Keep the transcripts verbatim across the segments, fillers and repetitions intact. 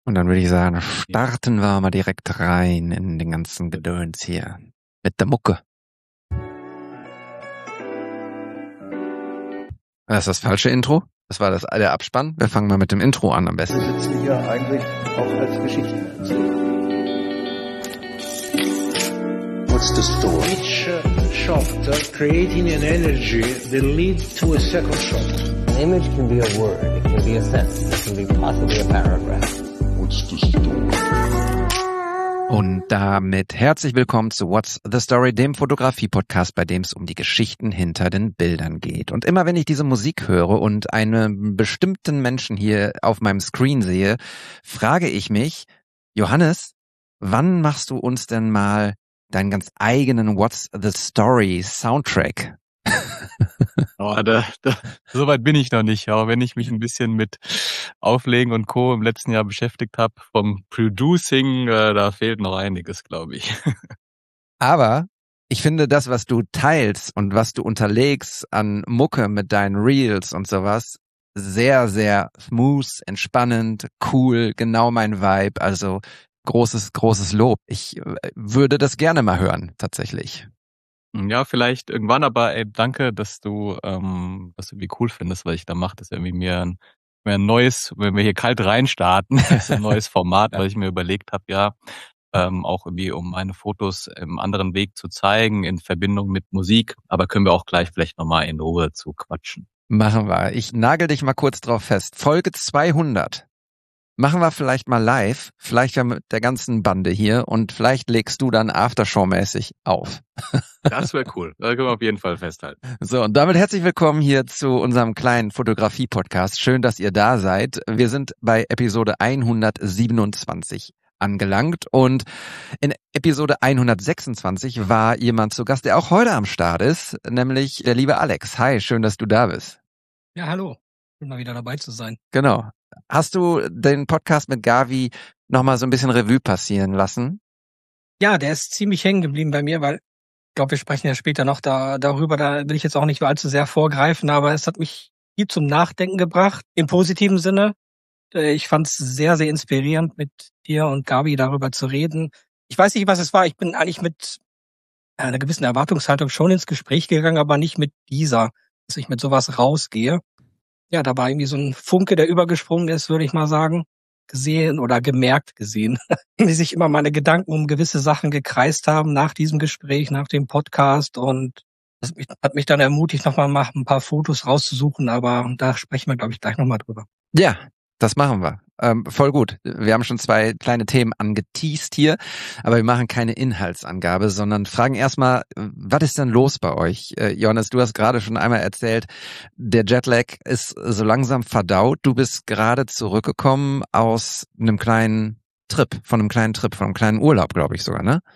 Und dann würde ich sagen, starten wir mal direkt rein in den ganzen Gedöns hier. Mit der Mucke. Das ist das falsche Intro. Das war das, der Abspann. Wir fangen mal mit dem Intro an am besten. Wir sitzen hier eigentlich auch als Geschichtenerzähler. What's the story? Each uh, shot uh, creating an energy that leads to a second shot. An image can be a word, it can be a sentence, it can be possibly a paragraph. What's the story? Und damit herzlich willkommen zu What's the Story, dem Fotografie-Podcast, bei dem es um die Geschichten hinter den Bildern geht. Und immer wenn ich diese Musik höre und einen bestimmten Menschen hier auf meinem Screen sehe, frage ich mich, Johannes, wann machst du uns denn mal deinen ganz eigenen What's the Story Soundtrack? Oh, da, da, so weit bin ich noch nicht. Aber wenn ich mich ein bisschen mit Auflegen und Co. im letzten Jahr beschäftigt habe, vom Producing, äh, da fehlt noch einiges, glaube ich. Aber ich finde das, was du teilst und was du unterlegst an Mucke mit deinen Reels und sowas, sehr, sehr smooth, entspannend, cool, genau mein Vibe. Also großes, großes Lob. Ich äh, würde das gerne mal hören, tatsächlich. Ja, vielleicht irgendwann, aber ey, danke, dass du ähm, das irgendwie cool findest, was ich da mache. Das ist irgendwie mir ein, mir ein neues, wenn wir hier kalt reinstarten, das ist ein neues Format, weil ich mir überlegt habe, ja, ähm, auch irgendwie um meine Fotos im anderen Weg zu zeigen, in Verbindung mit Musik. Aber können wir auch gleich vielleicht nochmal in Ruhe zu quatschen. Machen wir. Ich nagel dich mal kurz drauf fest. Folge zweihundert. Machen wir vielleicht mal live, vielleicht ja mit der ganzen Bande hier und vielleicht legst du dann Aftershow-mäßig auf. Das wäre cool. Da können wir auf jeden Fall festhalten. So, und damit herzlich willkommen hier zu unserem kleinen Fotografie-Podcast. Schön, dass ihr da seid. Wir sind bei Episode hundertsiebenundzwanzig angelangt und in Episode hundertsechsundzwanzig war jemand zu Gast, der auch heute am Start ist, nämlich der liebe Alex. Hi, schön, dass du da bist. Ja, hallo. Schön mal wieder dabei zu sein. Genau. Hast du den Podcast mit Gavi nochmal so ein bisschen Revue passieren lassen? Ja, der ist ziemlich hängen geblieben bei mir, weil ich glaube, wir sprechen ja später noch da darüber, da will ich jetzt auch nicht allzu sehr vorgreifen, aber es hat mich viel zum Nachdenken gebracht, im positiven Sinne. Ich fand es sehr, sehr inspirierend, mit dir und Gavi darüber zu reden. Ich weiß nicht, was es war. Ich bin eigentlich mit einer gewissen Erwartungshaltung schon ins Gespräch gegangen, aber nicht mit dieser, dass ich mit sowas rausgehe. Ja, da war irgendwie so ein Funke, der übergesprungen ist, würde ich mal sagen, gesehen oder gemerkt gesehen, wie sich immer meine Gedanken um gewisse Sachen gekreist haben nach diesem Gespräch, nach dem Podcast, und das hat mich dann ermutigt, nochmal mal ein paar Fotos rauszusuchen, aber da sprechen wir, glaube ich, gleich nochmal drüber. Ja, das machen wir. Ähm, voll gut. Wir haben schon zwei kleine Themen angeteast hier, aber wir machen keine Inhaltsangabe, sondern fragen erstmal, was ist denn los bei euch? Äh, Johannes, du hast gerade schon einmal erzählt, der Jetlag ist so langsam verdaut. Du bist gerade zurückgekommen aus einem kleinen Trip, von einem kleinen Trip, von einem kleinen Urlaub, glaube ich sogar, ne?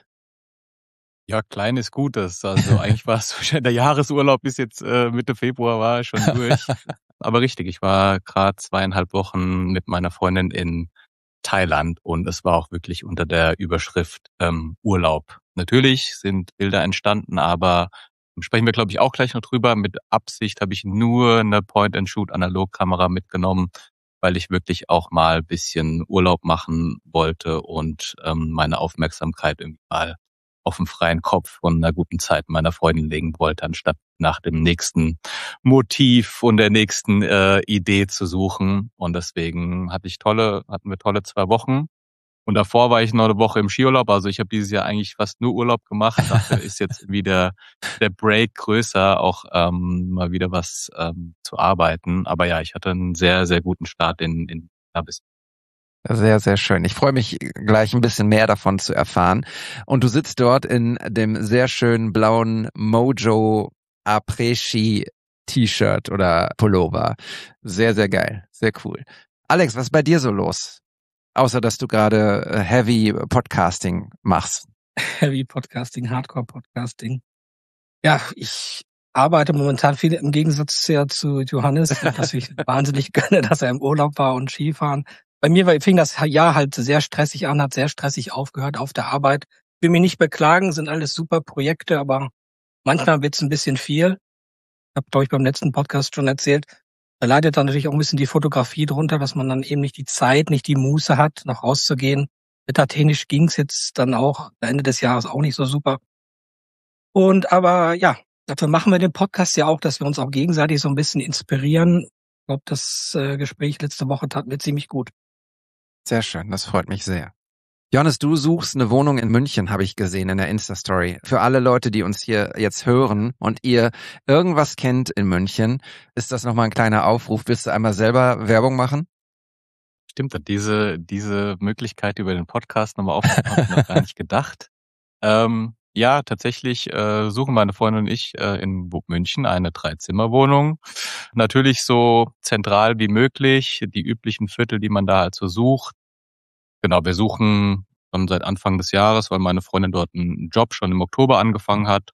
Ja, klein ist gut. Das, also eigentlich war es der Jahresurlaub bis jetzt äh, Mitte Februar war schon durch. Aber richtig, ich war gerade zweieinhalb Wochen mit meiner Freundin in Thailand und es war auch wirklich unter der Überschrift ähm, Urlaub. Natürlich sind Bilder entstanden, aber sprechen wir, glaube ich, auch gleich noch drüber. Mit Absicht habe ich nur eine Point-and-Shoot-Analogkamera mitgenommen, weil ich wirklich auch mal ein bisschen Urlaub machen wollte und ähm, meine Aufmerksamkeit irgendwie mal auf dem freien Kopf von einer guten Zeit meiner Freundin legen wollte, anstatt nach dem nächsten Motiv und der nächsten äh, Idee zu suchen. Und deswegen hatte ich tolle, hatten wir tolle zwei Wochen. Und davor war ich noch eine Woche im Skiurlaub. Also ich habe dieses Jahr eigentlich fast nur Urlaub gemacht. Dafür ist jetzt wieder der Break größer, auch ähm, mal wieder was ähm, zu arbeiten. Aber ja, ich hatte einen sehr, sehr guten Start in, in bis Sehr, sehr schön. Ich freue mich gleich ein bisschen mehr davon zu erfahren. Und du sitzt dort in dem sehr schönen blauen Mojo Après-Ski T-Shirt oder Pullover. Sehr, sehr geil. Sehr cool. Alex, was ist bei dir so los? Außer, dass du gerade Heavy Podcasting machst. Heavy Podcasting, Hardcore Podcasting. Ja, ich arbeite momentan viel im Gegensatz ja zu Johannes, dass ich wahnsinnig gönne, dass er im Urlaub war und Skifahren. Bei mir fing das Jahr halt sehr stressig an, hat sehr stressig aufgehört auf der Arbeit. Will mich nicht beklagen, sind alles super Projekte, aber manchmal wird's ein bisschen viel. Ich habe, glaube ich, beim letzten Podcast schon erzählt, Da leidet dann natürlich auch ein bisschen die Fotografie drunter, dass man dann eben nicht die Zeit, nicht die Muße hat, noch rauszugehen. Wettertechnisch ging's jetzt dann auch Ende des Jahres auch nicht so super. Und aber ja, dafür machen wir den Podcast ja auch, dass wir uns auch gegenseitig so ein bisschen inspirieren. Ich glaube, das äh, Gespräch letzte Woche tat mir ziemlich gut. Sehr schön, das freut mich sehr. Johannes, du suchst eine Wohnung in München, habe ich gesehen in der Insta-Story. Für alle Leute, die uns hier jetzt hören und ihr irgendwas kennt in München, ist das nochmal ein kleiner Aufruf. Willst du einmal selber Werbung machen? Stimmt, diese diese Möglichkeit über den Podcast nochmal aufzunehmen, habe ich noch gar nicht gedacht. Ähm, ja, tatsächlich äh, suchen meine Freundin und ich äh, in München eine Dreizimmerwohnung. Natürlich so zentral wie möglich, die üblichen Viertel, die man da halt so sucht. Genau, wir suchen schon seit Anfang des Jahres, weil meine Freundin dort einen Job schon im Oktober angefangen hat.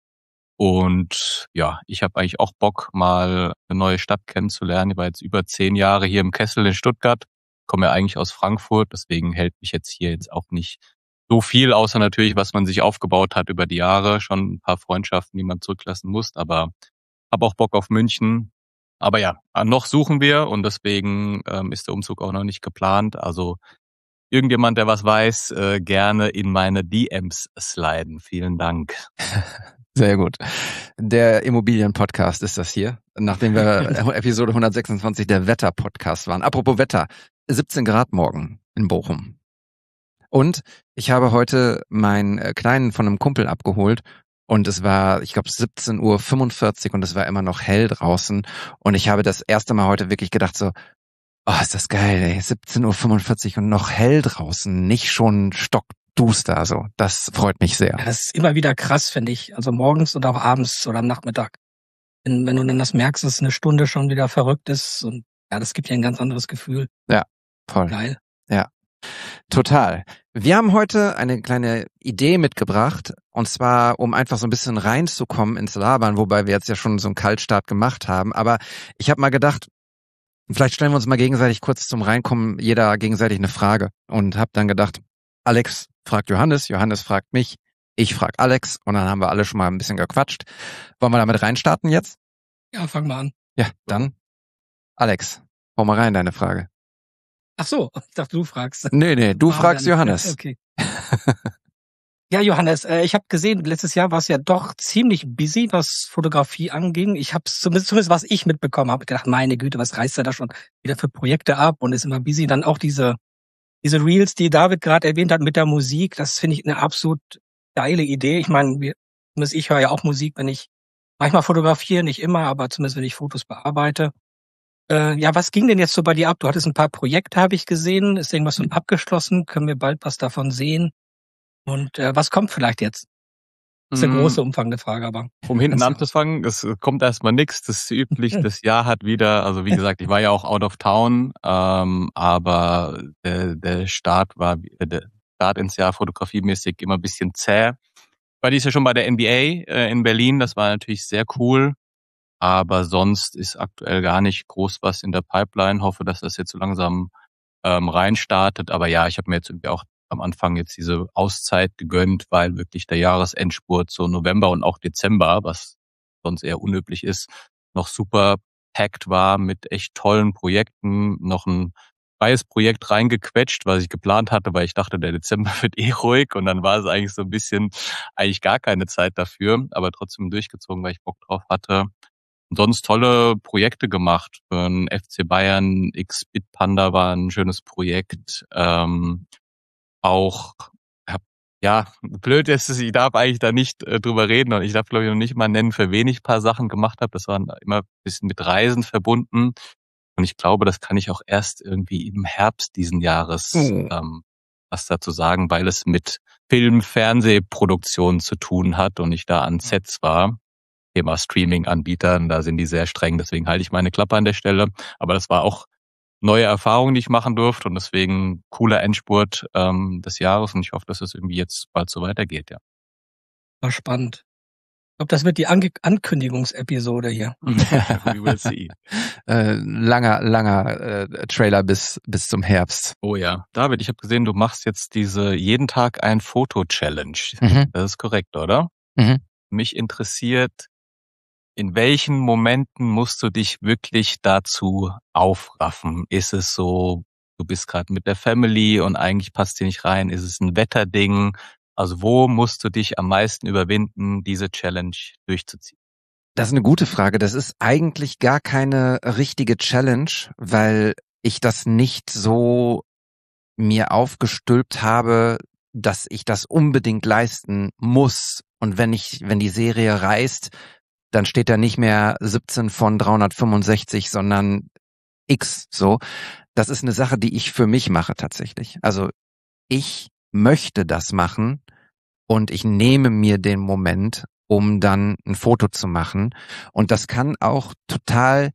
Und ja, ich habe eigentlich auch Bock, mal eine neue Stadt kennenzulernen. Ich war jetzt über zehn Jahre hier im Kessel in Stuttgart, komme ja eigentlich aus Frankfurt, deswegen hält mich jetzt hier jetzt auch nicht so viel, außer natürlich, was man sich aufgebaut hat über die Jahre. Schon ein paar Freundschaften, die man zurücklassen muss, aber habe auch Bock auf München. Aber ja, noch suchen wir und deswegen ähm, ist der Umzug auch noch nicht geplant. Also irgendjemand, der was weiß, äh, gerne in meine D Ms sliden. Vielen Dank. Sehr gut. Der Immobilien-Podcast ist das hier, nachdem wir Episode hundertsechsundzwanzig der Wetter-Podcast waren. Apropos Wetter, siebzehn Grad morgen in Bochum. Und ich habe heute meinen Kleinen von einem Kumpel abgeholt und es war, ich glaube, siebzehn Uhr fünfundvierzig und es war immer noch hell draußen und ich habe das erste Mal heute wirklich gedacht so, oh, ist das geil, ey, siebzehn Uhr fünfundvierzig und noch hell draußen, nicht schon stockduster, so. Das freut mich sehr. Ja, das ist immer wieder krass, finde ich. Also morgens und auch abends oder am Nachmittag. Wenn, wenn du dann das merkst, dass eine Stunde schon wieder verrückt ist und ja, das gibt ja ein ganz anderes Gefühl. Ja, voll. Geil. Ja, total. Wir haben heute eine kleine Idee mitgebracht und zwar, um einfach so ein bisschen reinzukommen ins Labern, wobei wir jetzt ja schon so einen Kaltstart gemacht haben, aber ich habe mal gedacht, vielleicht stellen wir uns mal gegenseitig kurz zum Reinkommen jeder gegenseitig eine Frage und habe dann gedacht, Alex fragt Johannes, Johannes fragt mich, ich frag Alex und dann haben wir alle schon mal ein bisschen gequatscht. Wollen wir damit reinstarten jetzt? Ja, fang mal an. Ja, dann Alex, hau mal rein deine Frage. Ach so, ich dachte, du fragst. Nee, nee, du Ah, fragst dann- Johannes. Okay. Ja, Johannes, äh, ich habe gesehen, letztes Jahr war es ja doch ziemlich busy, was Fotografie anging. Ich habe zumindest, zumindest was ich mitbekommen habe, gedacht, meine Güte, was reißt er da schon wieder für Projekte ab und ist immer busy. Dann auch diese diese Reels, die David gerade erwähnt hat mit der Musik, das finde ich eine absolut geile Idee. Ich meine, wir, zumindest ich höre ja auch Musik, wenn ich manchmal fotografiere, nicht immer, aber zumindest wenn ich Fotos bearbeite. Äh, ja, was ging denn jetzt so bei dir ab? Du hattest ein paar Projekte, habe ich gesehen. Ist irgendwas schon abgeschlossen? Können wir bald was davon sehen? Und äh, was kommt vielleicht jetzt? Das ist eine Mm, große, umfangende Frage, aber Um hinten Kannst du- anzufangen, es kommt erstmal nichts, das ist üblich, das Jahr hat wieder, also wie gesagt, ich war ja auch out of town, ähm, aber der, der Start war, der Start ins Jahr fotografiemäßig immer ein bisschen zäh. Ich war dies ja schon bei der N B A äh, in Berlin, das war natürlich sehr cool, aber sonst ist aktuell gar nicht groß was in der Pipeline. Hoffe, dass das jetzt so langsam ähm, reinstartet, aber ja, ich habe mir jetzt irgendwie auch am Anfang jetzt diese Auszeit gegönnt, weil wirklich der Jahresendspurt so November und auch Dezember, was sonst eher unüblich ist, noch super packed war mit echt tollen Projekten, noch ein freies Projekt reingequetscht, was ich geplant hatte, weil ich dachte, der Dezember wird eh ruhig und dann war es eigentlich so ein bisschen, eigentlich gar keine Zeit dafür, aber trotzdem durchgezogen, weil ich Bock drauf hatte. Und sonst tolle Projekte gemacht. Für den F C Bayern, X-Bitpanda war ein schönes Projekt. Ähm, auch, hab, ja, blöd ist es, ich darf eigentlich da nicht äh, drüber reden und ich darf, glaube ich, noch nicht mal nennen, für wen ich ein paar Sachen gemacht habe. Das waren immer ein bisschen mit Reisen verbunden. Und ich glaube, das kann ich auch erst irgendwie im Herbst diesen Jahres Oh. ähm, was dazu sagen, weil es mit Film-, Fernsehproduktion zu tun hat und ich da an Sets war. Thema Streaming-Anbietern, da sind die sehr streng, deswegen halte ich meine Klappe an der Stelle. Aber das war auch neue Erfahrung, die ich machen durfte und deswegen cooler Endspurt ähm, des Jahres und ich hoffe, dass es irgendwie jetzt bald so weitergeht, ja. war spannend. Ich glaube, das wird die Ange Ankündigungsepisode hier. We will see. Äh, langer, langer äh, Trailer bis bis zum Herbst. Oh ja. David, ich habe gesehen, du machst jetzt diese jeden Tag ein Foto-Challenge. Mhm. Das ist korrekt, oder? Mhm. Mich interessiert, in welchen Momenten musst du dich wirklich dazu aufraffen? Ist es so, du bist gerade mit der Family und eigentlich passt dir nicht rein? Ist es ein Wetterding? Also wo musst du dich am meisten überwinden, diese Challenge durchzuziehen? Das ist eine gute Frage. Das ist eigentlich gar keine richtige Challenge, weil ich das nicht so mir aufgestülpt habe, dass ich das unbedingt leisten muss. Und wenn ich, wenn die Serie reißt, dann steht da nicht mehr siebzehn von dreihundertfünfundsechzig, sondern X, so. Das ist eine Sache, die ich für mich mache tatsächlich. Also ich möchte das machen und ich nehme mir den Moment, um dann ein Foto zu machen. Und das kann auch total,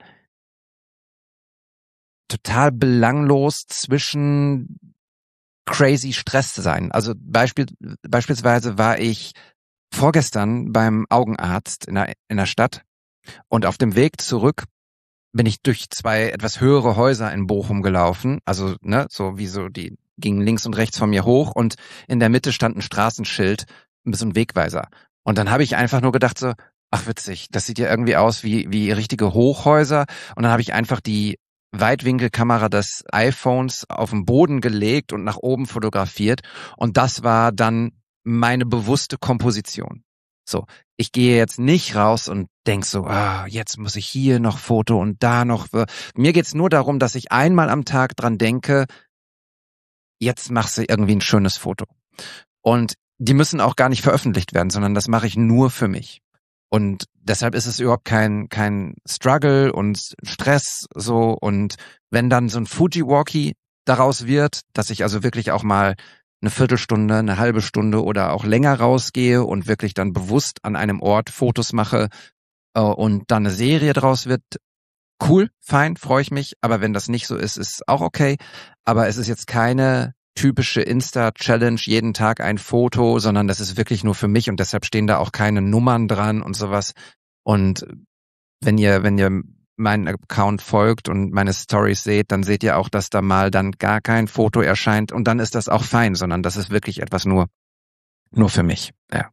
total belanglos zwischen crazy Stress sein. Also Beispiel, beispielsweise war ich vorgestern beim Augenarzt in der, in der Stadt und auf dem Weg zurück bin ich durch zwei etwas höhere Häuser in Bochum gelaufen. Also, ne, so wie so, die gingen links und rechts von mir hoch und in der Mitte stand ein Straßenschild, ein bisschen Wegweiser. Und dann habe ich einfach nur gedacht so, ach witzig, das sieht ja irgendwie aus wie, wie richtige Hochhäuser. Und dann habe ich einfach die Weitwinkelkamera des iPhones auf den Boden gelegt und nach oben fotografiert. Und das war dann meine bewusste Komposition. So, ich gehe jetzt nicht raus und denk so, ah, jetzt muss ich hier noch Foto und da noch. Mir geht's nur darum, dass ich einmal am Tag dran denke, jetzt machst du irgendwie ein schönes Foto. Und die müssen auch gar nicht veröffentlicht werden, sondern das mache ich nur für mich. Und deshalb ist es überhaupt kein kein Struggle und Stress so. Und wenn dann so ein Fujiwalkie daraus wird, dass ich also wirklich auch mal eine Viertelstunde, eine halbe Stunde oder auch länger rausgehe und wirklich dann bewusst an einem Ort Fotos mache äh, und dann eine Serie draus wird, cool, fein, freue ich mich. Aber wenn das nicht so ist, ist auch okay. Aber es ist jetzt keine typische Insta-Challenge, jeden Tag ein Foto, sondern das ist wirklich nur für mich und deshalb stehen da auch keine Nummern dran und sowas. Und wenn ihr, wenn ihr meinen Account folgt und meine Stories seht, dann seht ihr auch, dass da mal dann gar kein Foto erscheint und dann ist das auch fein, sondern das ist wirklich etwas nur, nur für mich. Ja.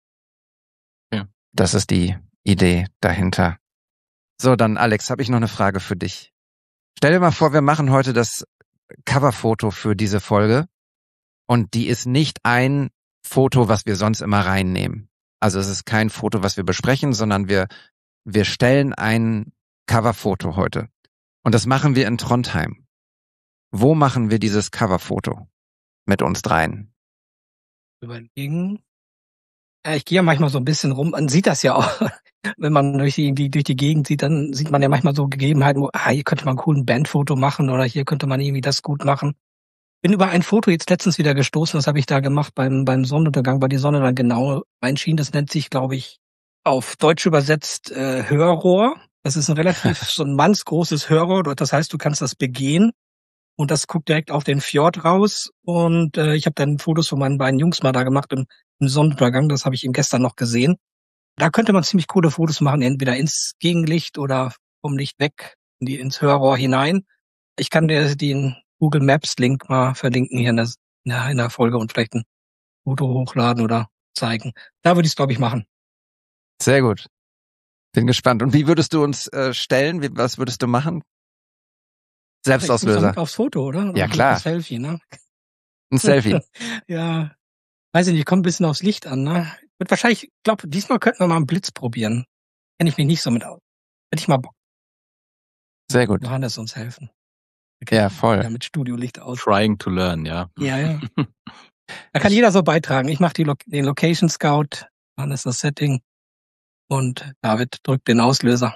Ja. Das ist die Idee dahinter. So, dann Alex, habe ich noch eine Frage für dich. Stell dir mal vor, wir machen heute das Coverfoto für diese Folge und die ist nicht ein Foto, was wir sonst immer reinnehmen. Also es ist kein Foto, was wir besprechen, sondern wir wir stellen ein Coverfoto heute und das machen wir in Trondheim. Wo machen wir dieses Coverfoto mit uns dreien? Überlegen. Ja, ich gehe ja manchmal so ein bisschen rum. Man sieht das ja auch, wenn man durch die, die durch die Gegend sieht, dann sieht man ja manchmal so Gegebenheiten, wo, ah, hier könnte man cool ein Bandfoto machen oder hier könnte man irgendwie das gut machen. Bin über ein Foto jetzt letztens wieder gestoßen, das habe ich da gemacht beim beim Sonnenuntergang, weil die Sonne dann genau einschien. Das nennt sich, glaube ich, auf Deutsch übersetzt äh, Hörrohr. Das ist ein relativ so ein mannsgroßes Hörrohr. Das heißt, du kannst das begehen und das guckt direkt auf den Fjord raus. Und äh, ich habe dann Fotos von meinen beiden Jungs mal da gemacht im, im Sonnenuntergang. Das habe ich eben gestern noch gesehen. Da könnte man ziemlich coole Fotos machen, entweder ins Gegenlicht oder vom Licht weg in die, ins Hörrohr hinein. Ich kann dir den Google Maps Link mal verlinken hier in der, ja, in der Folge und vielleicht ein Foto hochladen oder zeigen. Da würde ich es, glaube ich, machen. Sehr gut. Bin gespannt. Und wie würdest du uns äh, stellen? Wie, was würdest du machen? Selbstauslöser. Mit aufs Foto, oder? Ja, klar. Ein Selfie, ne? Ein Selfie. Ja. Weiß ich nicht, kommt ein bisschen aufs Licht an, ne? Wird wahrscheinlich, ich glaube, diesmal könnten wir mal einen Blitz probieren. Kenn ich mich nicht so mit aus. Hätte ich mal Bock. Sehr gut. Johannes uns helfen. Ja, voll. Ja, mit Studiolicht aus. Trying to learn, ja. Ja, ja. Da kann jeder so beitragen. Ich mache Lo- den Location Scout, Johannes das Setting und David drückt den Auslöser.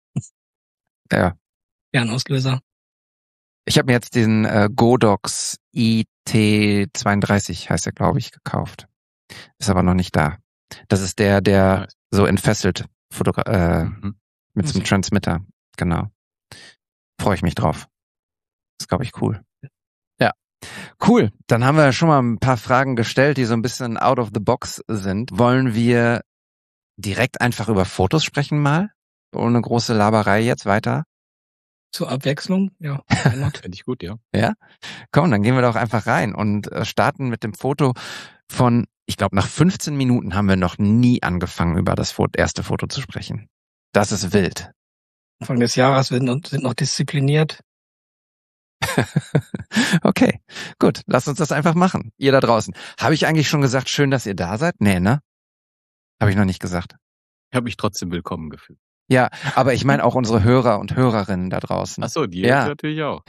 Ja. Ja, ein Auslöser. Ich habe mir jetzt den äh, Godox I T zweiunddreißig, heißt er, glaube ich, gekauft. Ist aber noch nicht da. Das ist der, der Nice. so entfesselt fotogra- äh, Mhm. mit so einem Transmitter. Genau. Freue ich mich drauf. Ist, glaube ich, cool. Ja. Cool. Dann haben wir schon mal ein paar Fragen gestellt, die so ein bisschen out of the box sind. Wollen wir direkt einfach über Fotos sprechen mal? Ohne große Laberei jetzt weiter? Zur Abwechslung, ja. Finde ich gut, ja. Ja? Komm, dann gehen wir doch einfach rein und äh, starten mit dem Foto von, ich glaube, nach fünfzehn Minuten haben wir noch nie angefangen, über das Foto, erste Foto zu sprechen. Das ist wild. Anfang des Jahres sind, sind noch diszipliniert. Okay, gut. Lasst uns das einfach machen. Ihr da draußen. Habe ich eigentlich schon gesagt, schön, dass ihr da seid? Nee, ne? Habe ich noch nicht gesagt. Ich habe mich trotzdem willkommen gefühlt. Ja, aber ich meine auch unsere Hörer und Hörerinnen da draußen. Ach so, die Ja. natürlich auch.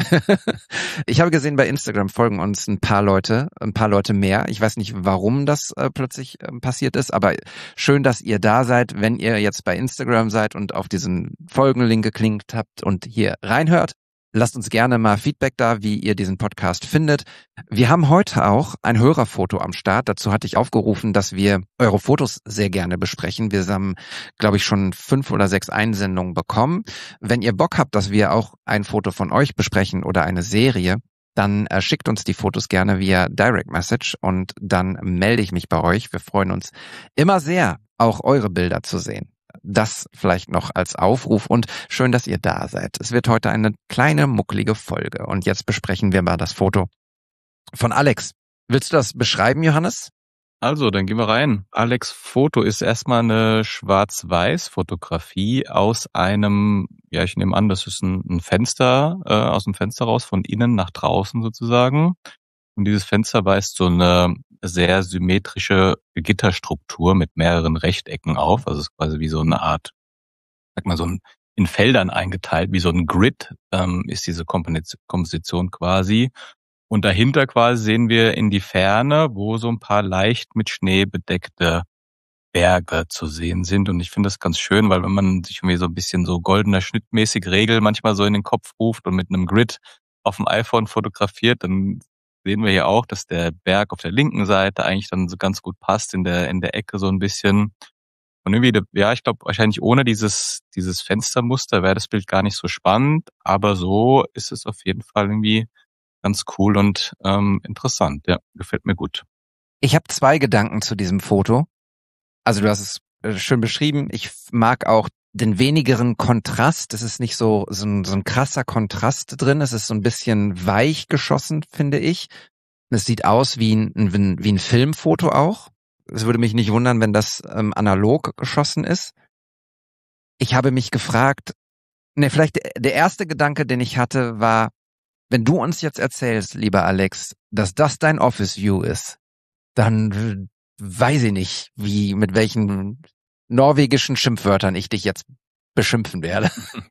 Ich habe gesehen, bei Instagram folgen uns ein paar Leute, ein paar Leute mehr. Ich weiß nicht, warum das äh, plötzlich äh, passiert ist, aber schön, dass ihr da seid. Wenn ihr jetzt bei Instagram seid und auf diesen Folgenlink geklickt habt und hier reinhört, lasst uns gerne mal Feedback da, wie ihr diesen Podcast findet. Wir haben heute auch ein Hörerfoto am Start. Dazu hatte ich aufgerufen, dass wir eure Fotos sehr gerne besprechen. Wir haben, glaube ich, schon fünf oder sechs Einsendungen bekommen. Wenn ihr Bock habt, dass wir auch ein Foto von euch besprechen oder eine Serie, dann äh, schickt uns die Fotos gerne via Direct Message und dann melde ich mich bei euch. Wir freuen uns immer sehr, auch eure Bilder zu sehen. Das vielleicht noch als Aufruf und schön, dass ihr da seid. Es wird heute eine kleine, muckelige Folge und jetzt besprechen wir mal das Foto von Alex. Willst du das beschreiben, Johannes? Also, dann gehen wir rein. Alex' Foto ist erstmal eine Schwarz-Weiß-Fotografie aus einem, ja, ich nehme an, das ist ein, ein Fenster, äh, aus dem Fenster raus, von innen nach draußen sozusagen. Und dieses Fenster weist so eine sehr symmetrische Gitterstruktur mit mehreren Rechtecken auf. Also es ist quasi wie so eine Art, sag mal so ein, in Feldern eingeteilt, wie so ein Grid ähm, ist diese Komposition quasi. Und dahinter quasi sehen wir in die Ferne, wo so ein paar leicht mit Schnee bedeckte Berge zu sehen sind. Und ich finde das ganz schön, weil wenn man sich irgendwie so ein bisschen so goldener schnittmäßig Regel manchmal so in den Kopf ruft und mit einem Grid auf dem iPhone fotografiert, dann sehen wir hier auch, dass der Berg auf der linken Seite eigentlich dann so ganz gut passt, in der in der Ecke so ein bisschen. Und irgendwie, ja, ich glaube, wahrscheinlich ohne dieses dieses Fenstermuster wäre das Bild gar nicht so spannend, aber so ist es auf jeden Fall irgendwie ganz cool und ähm, interessant. Ja, gefällt mir gut. Ich habe zwei Gedanken zu diesem Foto. Also du hast es äh, schön beschrieben. Ich mag auch den wenigeren Kontrast. Es ist nicht so, so, ein, so ein krasser Kontrast drin. Es ist so ein bisschen weich geschossen, finde ich. Es sieht aus wie ein, ein, wie ein Filmfoto auch. Es würde mich nicht wundern, wenn das ähm, analog geschossen ist. Ich habe mich gefragt, ne, vielleicht der erste Gedanke, den ich hatte, war, wenn du uns jetzt erzählst, lieber Alex, dass das dein Office View ist, dann weiß ich nicht, wie, mit welchen norwegischen Schimpfwörtern ich dich jetzt beschimpfen werde.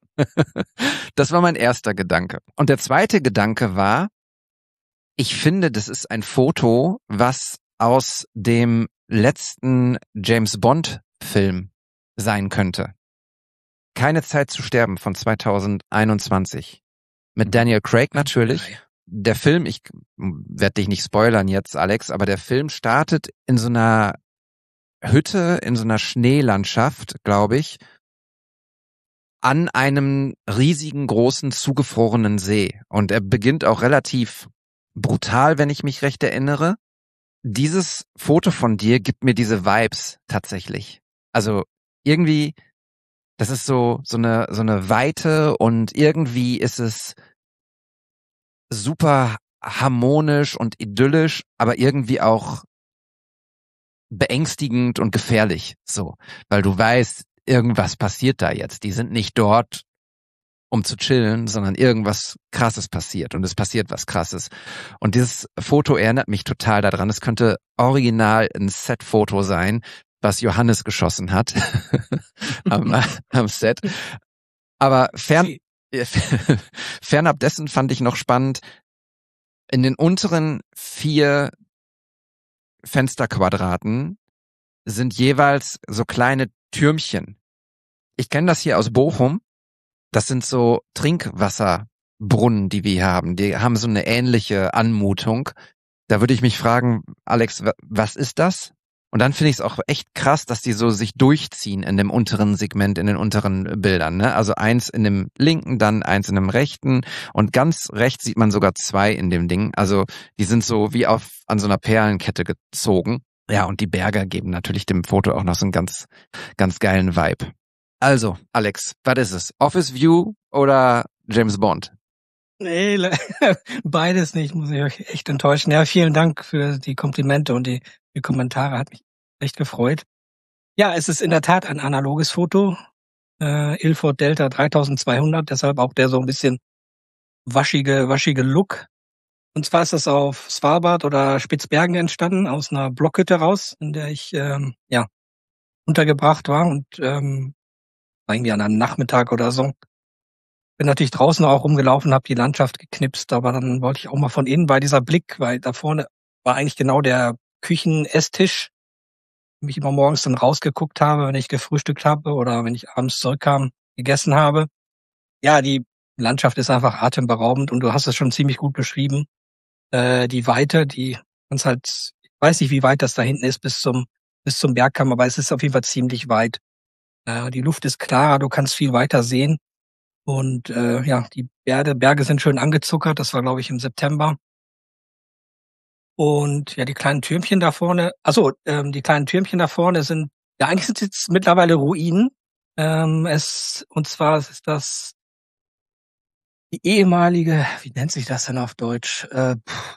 Das war mein erster Gedanke. Und der zweite Gedanke war, ich finde, das ist ein Foto, was aus dem letzten James Bond Film sein könnte. Keine Zeit zu sterben von zweitausendeinundzwanzig. Mit Daniel Craig natürlich. Der Film, ich werde dich nicht spoilern jetzt, Alex, aber der Film startet in so einer Hütte, in so einer Schneelandschaft, glaube ich, an einem riesigen, großen, zugefrorenen See. Und er beginnt auch relativ brutal, wenn ich mich recht erinnere. Dieses Foto von dir gibt mir diese Vibes tatsächlich. Also irgendwie, das ist so, so eine, so eine Weite und irgendwie ist es super harmonisch und idyllisch, aber irgendwie auch beängstigend und gefährlich, so, weil du weißt, irgendwas passiert da jetzt. Die sind nicht dort, um zu chillen, sondern irgendwas Krasses passiert und es passiert was Krasses. Und dieses Foto erinnert mich total daran. Es könnte original ein Set-Foto sein, was Johannes geschossen hat am, am Set. Aber fern, fernab dessen fand ich noch spannend, in den unteren vier Fensterquadraten sind jeweils so kleine Türmchen. Ich kenne das hier aus Bochum. Das sind so Trinkwasserbrunnen, die wir hier haben. Die haben so eine ähnliche Anmutung. Da würde ich mich fragen, Alex, was ist das? Und dann finde ich es auch echt krass, dass die so sich durchziehen in dem unteren Segment, in den unteren Bildern. Ne? Also eins in dem linken, dann eins in dem rechten und ganz rechts sieht man sogar zwei in dem Ding. Also die sind so wie auf an so einer Perlenkette gezogen. Ja, und die Berge geben natürlich dem Foto auch noch so einen ganz, ganz geilen Vibe. Also, Alex, was ist es? Office View oder James Bond? Nee, beides nicht, muss ich euch echt enttäuschen. Ja, vielen Dank für die Komplimente und die, die Kommentare, hat mich echt gefreut. Ja, es ist in der Tat ein analoges Foto. äh, Ilford Delta dreitausendzweihundert, deshalb auch der so ein bisschen waschige, waschige Look. Und zwar ist das auf Svalbard oder Spitzbergen entstanden, aus einer Blockhütte raus, in der ich ähm, ja untergebracht war und ähm, war irgendwie an einem Nachmittag oder so. Bin natürlich draußen auch rumgelaufen, habe die Landschaft geknipst, aber dann wollte ich auch mal von innen, weil dieser Blick, weil da vorne war eigentlich genau der Küchen-Esstisch, wo ich immer morgens dann rausgeguckt habe, wenn ich gefrühstückt habe oder wenn ich abends zurückkam, gegessen habe. Ja, die Landschaft ist einfach atemberaubend und du hast es schon ziemlich gut beschrieben. Äh, die Weite, die kannst halt, ich weiß nicht, wie weit das da hinten ist bis zum bis zum Bergkamm, aber es ist auf jeden Fall ziemlich weit. Äh, die Luft ist klarer, du kannst viel weiter sehen und äh, ja, die Berge, Berge sind schön angezuckert. Das war, glaube ich, im September. Und ja, die kleinen Türmchen da vorne, also ähm, die kleinen Türmchen da vorne sind, ja, eigentlich sind es jetzt mittlerweile Ruinen. Ähm, es und zwar ist das die ehemalige, wie nennt sich das denn auf Deutsch? Äh, pff,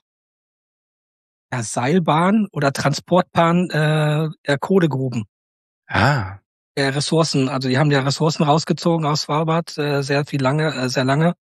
ja, Seilbahn oder Transportbahn äh, der Kohlegruben, Ah, der Ressourcen. Also die haben ja Ressourcen rausgezogen aus Svalbard, äh, sehr viel lange, äh, sehr lange.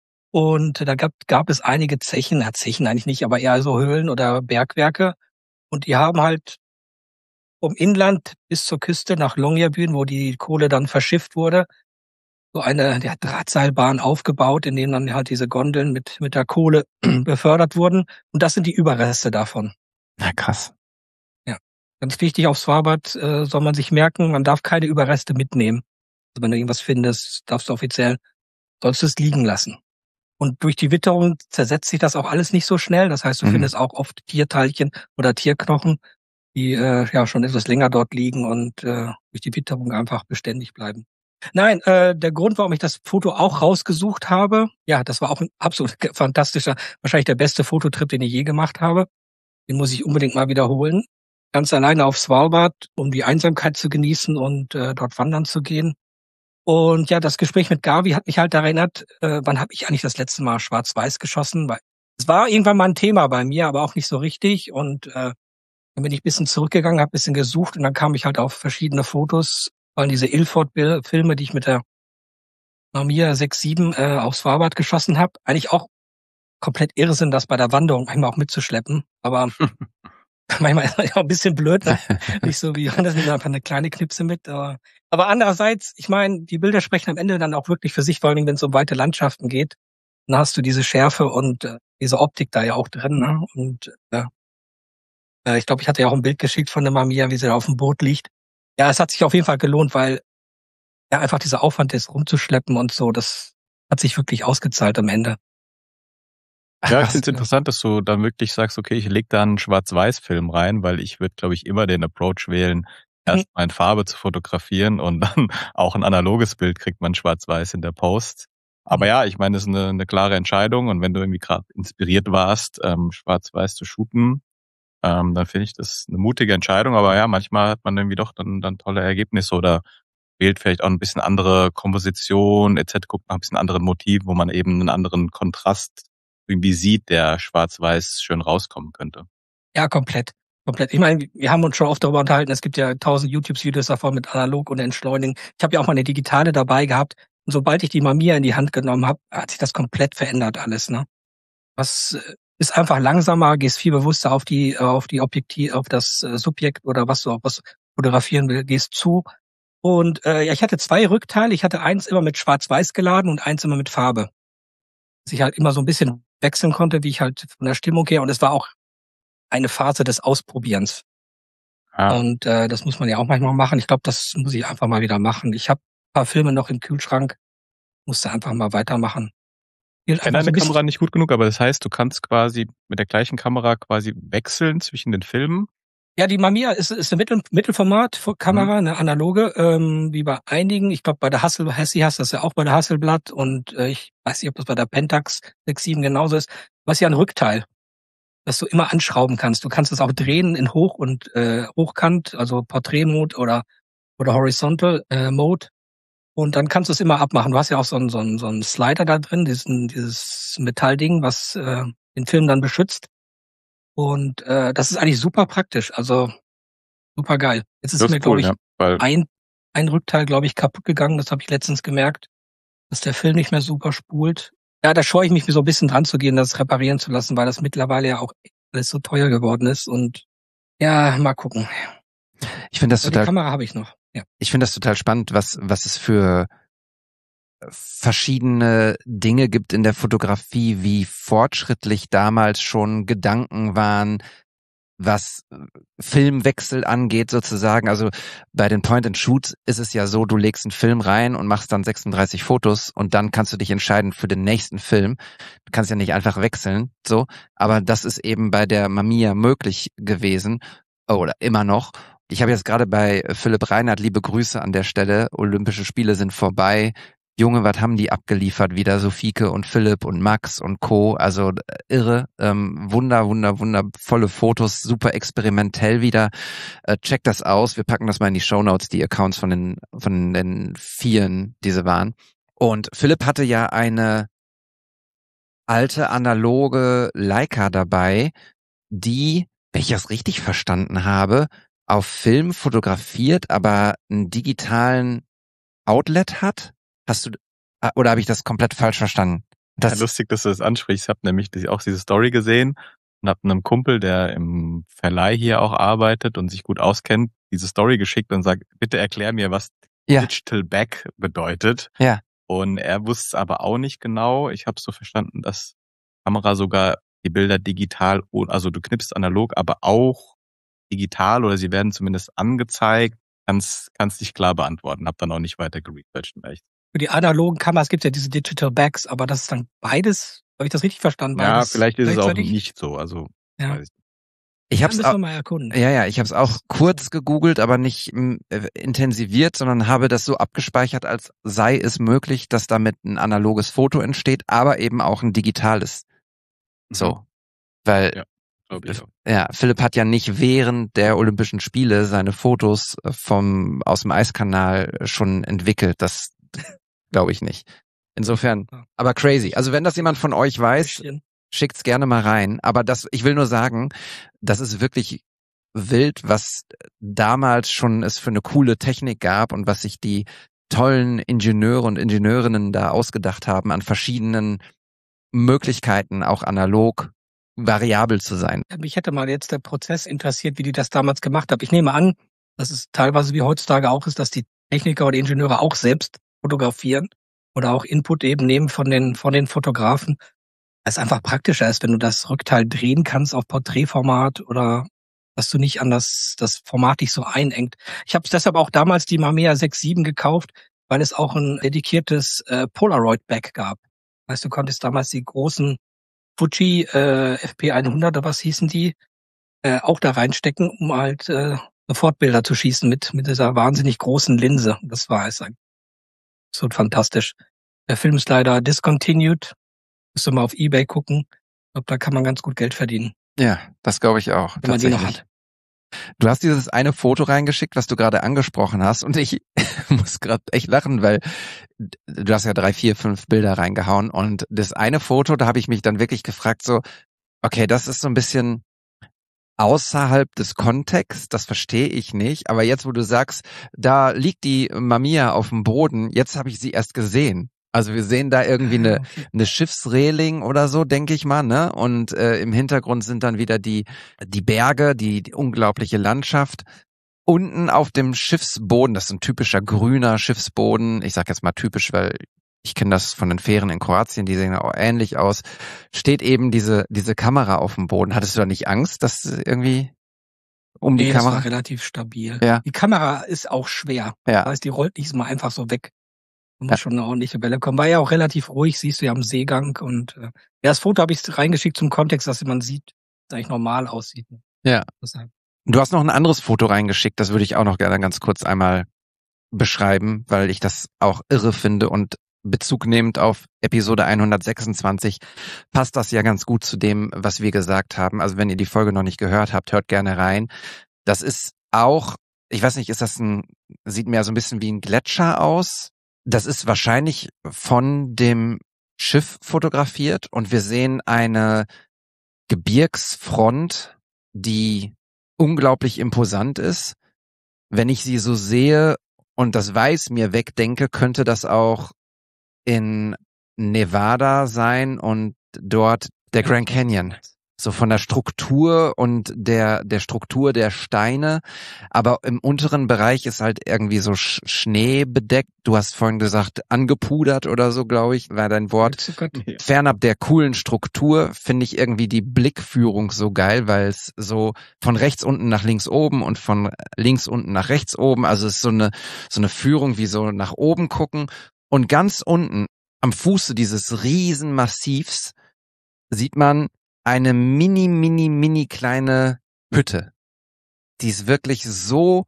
Und da gab, gab es einige Zechen, äh, Zechen eigentlich nicht, aber eher so Höhlen oder Bergwerke. Und die haben halt vom Inland bis zur Küste nach Longyearbyen, wo die Kohle dann verschifft wurde, so eine der Drahtseilbahn aufgebaut, in denen dann halt diese Gondeln mit mit der Kohle befördert wurden. Und das sind die Überreste davon. na krass. Ja, ganz wichtig auf Svalbard äh, soll man sich merken, man darf keine Überreste mitnehmen. Also wenn du irgendwas findest, darfst du offiziell, sollst du es liegen lassen. Und durch die Witterung zersetzt sich das auch alles nicht so schnell. Das heißt, du Mhm. findest auch oft Tierteilchen oder Tierknochen, die äh, ja schon etwas länger dort liegen und äh, durch die Witterung einfach beständig bleiben. Nein, äh, der Grund, warum ich das Foto auch rausgesucht habe, ja, das war auch ein absolut fantastischer, wahrscheinlich der beste Fototrip, den ich je gemacht habe. Den muss ich unbedingt mal wiederholen. Ganz alleine auf Svalbard, um die Einsamkeit zu genießen und äh, dort wandern zu gehen. Und ja, das Gespräch mit Gavi hat mich halt daran erinnert, äh, wann habe ich eigentlich das letzte Mal schwarz-weiß geschossen? Weil es war irgendwann mal ein Thema bei mir, aber auch nicht so richtig. Und äh, dann bin ich ein bisschen zurückgegangen, habe ein bisschen gesucht und dann kam ich halt auf verschiedene Fotos, vor allem diese Ilford-Filme, die ich mit der Mamiya sechs sieben äh, auf Svalbard geschossen habe. Eigentlich auch komplett Irrsinn, das bei der Wanderung manchmal auch mitzuschleppen. Aber manchmal ist es auch ein bisschen blöd, ne? Nicht so wie Johannes nimmt einfach eine kleine Knipse mit. Aber, aber andererseits, ich meine, die Bilder sprechen am Ende dann auch wirklich für sich, vor allem wenn es um weite Landschaften geht. Dann hast du diese Schärfe und äh, diese Optik da ja auch drin. Ne? Und äh, äh, ich glaube, ich hatte ja auch ein Bild geschickt von der Mamiya, wie sie da auf dem Boot liegt. Ja, es hat sich auf jeden Fall gelohnt, weil ja einfach dieser Aufwand ist, rumzuschleppen und so, das hat sich wirklich ausgezahlt am Ende. Ja, ich Krass. finde es interessant, dass du dann wirklich sagst, okay, ich leg da einen Schwarz-Weiß-Film rein, weil ich würde, glaube ich, immer den Approach wählen, erst mal in Farbe zu fotografieren und dann auch ein analoges Bild kriegt man Schwarz-Weiß in der Post. Aber Mhm. ja, ich meine, das ist eine, eine klare Entscheidung und wenn du irgendwie gerade inspiriert warst, ähm, Schwarz-Weiß zu shooten, ähm, dann finde ich das eine mutige Entscheidung. Aber ja, manchmal hat man irgendwie doch dann, dann tolle Ergebnisse oder wählt vielleicht auch ein bisschen andere Komposition et cetera, guckt nach ein bisschen anderen Motiv, wo man eben einen anderen Kontrast irgendwie sieht, der schwarz-weiß schön rauskommen könnte. Ja, komplett. Komplett. Ich meine, wir haben uns schon oft darüber unterhalten, es gibt ja tausend YouTube-Videos davon mit Analog und Entschleunigen. Ich habe ja auch mal eine digitale dabei gehabt. Und sobald ich die Mamiya in die Hand genommen habe, hat sich das komplett verändert alles, ne? Was äh, ist einfach langsamer, gehst viel bewusster auf die, auf die Objektiv, auf das äh, Subjekt oder was du auch was fotografieren will, gehst zu. Und äh, ja, ich hatte zwei Rückteile. Ich hatte eins immer mit Schwarz-Weiß geladen und eins immer mit Farbe. Dass ich halt immer so ein bisschen wechseln konnte, wie ich halt von der Stimmung her. Und es war auch eine Phase des Ausprobierens. Ja. Und äh, das muss man ja auch manchmal machen. Ich glaube, das muss ich einfach mal wieder machen. Ich habe ein paar Filme noch im Kühlschrank, musste einfach mal weitermachen. Ich kenne deine Kamera nicht gut genug, aber das heißt, du kannst quasi mit der gleichen Kamera quasi wechseln zwischen den Filmen. Ja, die Mamiya ist, ist eine Mittel, Mittelformat-Kamera, eine analoge, ähm, wie bei einigen. Ich glaube, bei der Hassel, Hessi hast du das ja auch bei der Hasselblad und äh, ich weiß nicht, ob das bei der Pentax sechs sieben genauso ist. Du hast ja ein Rückteil, das du immer anschrauben kannst. Du kannst es auch drehen in Hoch- und äh, Hochkant, also Portrait-Mode oder oder Horizontal äh, Mode. Und dann kannst du es immer abmachen. Du hast ja auch so einen, so einen, so einen Slider da drin, diesen, dieses Metallding, was äh, den Film dann beschützt. Und äh, das ist eigentlich super praktisch, also super geil. Jetzt ist Das mir, ist glaube cool, ich, ja, weil ein ein Rückteil, glaube ich, kaputt gegangen. Das habe ich letztens gemerkt, dass der Film nicht mehr super spult. Ja, da scheue ich mich so ein bisschen dran zu gehen, das reparieren zu lassen, weil das mittlerweile ja auch alles so teuer geworden ist. Und ja, mal gucken. Ich finde das Aber total, die Kamera habe ich noch. Ja. ich finde das total spannend, was, was es für verschiedene Dinge gibt in der Fotografie, wie fortschrittlich damals schon Gedanken waren, was Filmwechsel angeht sozusagen. Also bei den Point-and-Shoots ist es ja so, du legst einen Film rein und machst dann sechsunddreißig Fotos und dann kannst du dich entscheiden für den nächsten Film. Du kannst ja nicht einfach wechseln, so. Aber das ist eben bei der Mamiya möglich gewesen oder immer noch. Ich habe jetzt gerade bei Philipp Reinhardt, liebe Grüße an der Stelle, Olympische Spiele sind vorbei. Junge, was haben die abgeliefert wieder, Sofieke und Philipp und Max und Co. Also irre, ähm, wunder, wunder, wundervolle Fotos, super experimentell wieder. Äh, checkt das aus, wir packen das mal in die Shownotes, die Accounts von den von den Vieren, die sie waren. Und Philipp hatte ja eine alte analoge Leica dabei, die, wenn ich das richtig verstanden habe, auf Film fotografiert, aber einen digitalen Outlet hat. Hast du, oder habe ich das komplett falsch verstanden? Das ja, lustig, dass du das ansprichst. Ich habe nämlich auch diese Story gesehen und habe einem Kumpel, der im Verleih hier auch arbeitet und sich gut auskennt, diese Story geschickt und sagt, bitte erklär mir, was ja. Digital Back bedeutet. Ja. Und er wusste es aber auch nicht genau. Ich habe so verstanden, dass die Kamera sogar die Bilder digital, also du knippst analog, aber auch digital oder sie werden zumindest angezeigt. Kannst, kannst dich klar beantworten. Hab dann auch nicht weiter geresearcht. Echt. Für die analogen Kameras gibt es ja diese Digital Backs, aber das ist dann beides, habe ich das richtig verstanden? Ja, vielleicht ist es auch nicht so. Also ja. weiß ich nicht. Ich hab's auch, mal erkunden. Ja, ja, ich habe es auch kurz gegoogelt, aber nicht äh, intensiviert, sondern habe das so abgespeichert, als sei es möglich, dass damit ein analoges Foto entsteht, aber eben auch ein digitales. So, mhm. weil ja. Ja, Philipp hat ja nicht während der Olympischen Spiele seine Fotos vom aus dem Eiskanal schon entwickelt. Das glaube ich nicht. Insofern, aber crazy. Also wenn das jemand von euch weiß, schickt's gerne mal rein. Aber das, ich will nur sagen, das ist wirklich wild, was damals schon es für eine coole Technik gab und was sich die tollen Ingenieure und Ingenieurinnen da ausgedacht haben an verschiedenen Möglichkeiten, auch analog variabel zu sein. Mich hätte mal jetzt der Prozess interessiert, wie die das damals gemacht haben. Ich nehme an, dass es teilweise wie heutzutage auch ist, dass die Techniker oder Ingenieure auch selbst fotografieren oder auch Input eben nehmen von den von den Fotografen. Es einfach praktischer ist, wenn du das Rückteil drehen kannst auf Porträtformat oder dass du nicht an das das Format dich so einengt. Ich habe deshalb auch damals die Mamiya sechs sieben gekauft, weil es auch ein dediziertes äh, Polaroid-Back gab. Weißt du, konntest damals die großen Fuji äh, F P hundert oder was hießen die, äh, auch da reinstecken, um halt äh, Sofortbilder zu schießen mit mit dieser wahnsinnig großen Linse. Das war es eigentlich. So fantastisch. Der Film ist leider discontinued. Musst du mal auf eBay gucken. Ich glaube, da kann man ganz gut Geld verdienen. Ja, das glaube ich auch. Wenn man die noch hat. Du hast dieses eine Foto reingeschickt, was du gerade angesprochen hast, und ich muss gerade echt lachen, weil du hast ja drei, vier, fünf Bilder reingehauen und das eine Foto, da habe ich mich dann wirklich gefragt, so, okay, das ist so ein bisschen außerhalb des Kontexts, das verstehe ich nicht, aber jetzt, wo du sagst, da liegt die Mamiya auf dem Boden, jetzt habe ich sie erst gesehen. Also wir sehen da irgendwie eine, eine Schiffsreling oder so, denke ich mal, ne? Und äh, im Hintergrund sind dann wieder die die Berge, die, die unglaubliche Landschaft. Unten auf dem Schiffsboden, das ist ein typischer grüner Schiffsboden, ich sag jetzt mal typisch, weil ich kenne das von den Fähren in Kroatien, die sehen auch ähnlich aus, steht eben diese diese Kamera auf dem Boden. Hattest du da nicht Angst, dass irgendwie um die nee, Kamera? Das war relativ stabil. Ja. Die Kamera ist auch schwer. Ja. Das heißt, die rollt nicht mal einfach so weg. Da muss ja schon eine ordentliche Welle kommen. War ja auch relativ ruhig, siehst du ja am Seegang. Und äh, ja, das Foto habe ich reingeschickt zum Kontext, dass man sieht, dass es eigentlich normal aussieht. Ja. Deshalb. Du hast noch ein anderes Foto reingeschickt, das würde ich auch noch gerne ganz kurz einmal beschreiben, weil ich das auch irre finde und Bezug nehmend auf Episode hundertsechsundzwanzig passt das ja ganz gut zu dem, was wir gesagt haben. Also wenn ihr die Folge noch nicht gehört habt, hört gerne rein. Das ist auch, ich weiß nicht, ist das ein, sieht mehr so ein bisschen wie ein Gletscher aus. Das ist wahrscheinlich von dem Schiff fotografiert und wir sehen eine Gebirgsfront, die unglaublich imposant ist. Wenn ich sie so sehe und das Weiß mir wegdenke, könnte das auch in Nevada sein und dort der Grand Canyon. So von der Struktur und der der Struktur der Steine, aber im unteren Bereich ist halt irgendwie so Sch- Schnee bedeckt. Du hast vorhin gesagt, angepudert oder so, glaube ich, war dein Wort. Fernab der coolen Struktur finde ich irgendwie die Blickführung so geil, weil es so von rechts unten nach links oben und von links unten nach rechts oben, also es ist so eine so eine Führung wie so nach oben gucken und ganz unten am Fuße dieses riesen Massivs sieht man eine mini, mini, mini kleine Hütte. Die ist wirklich so,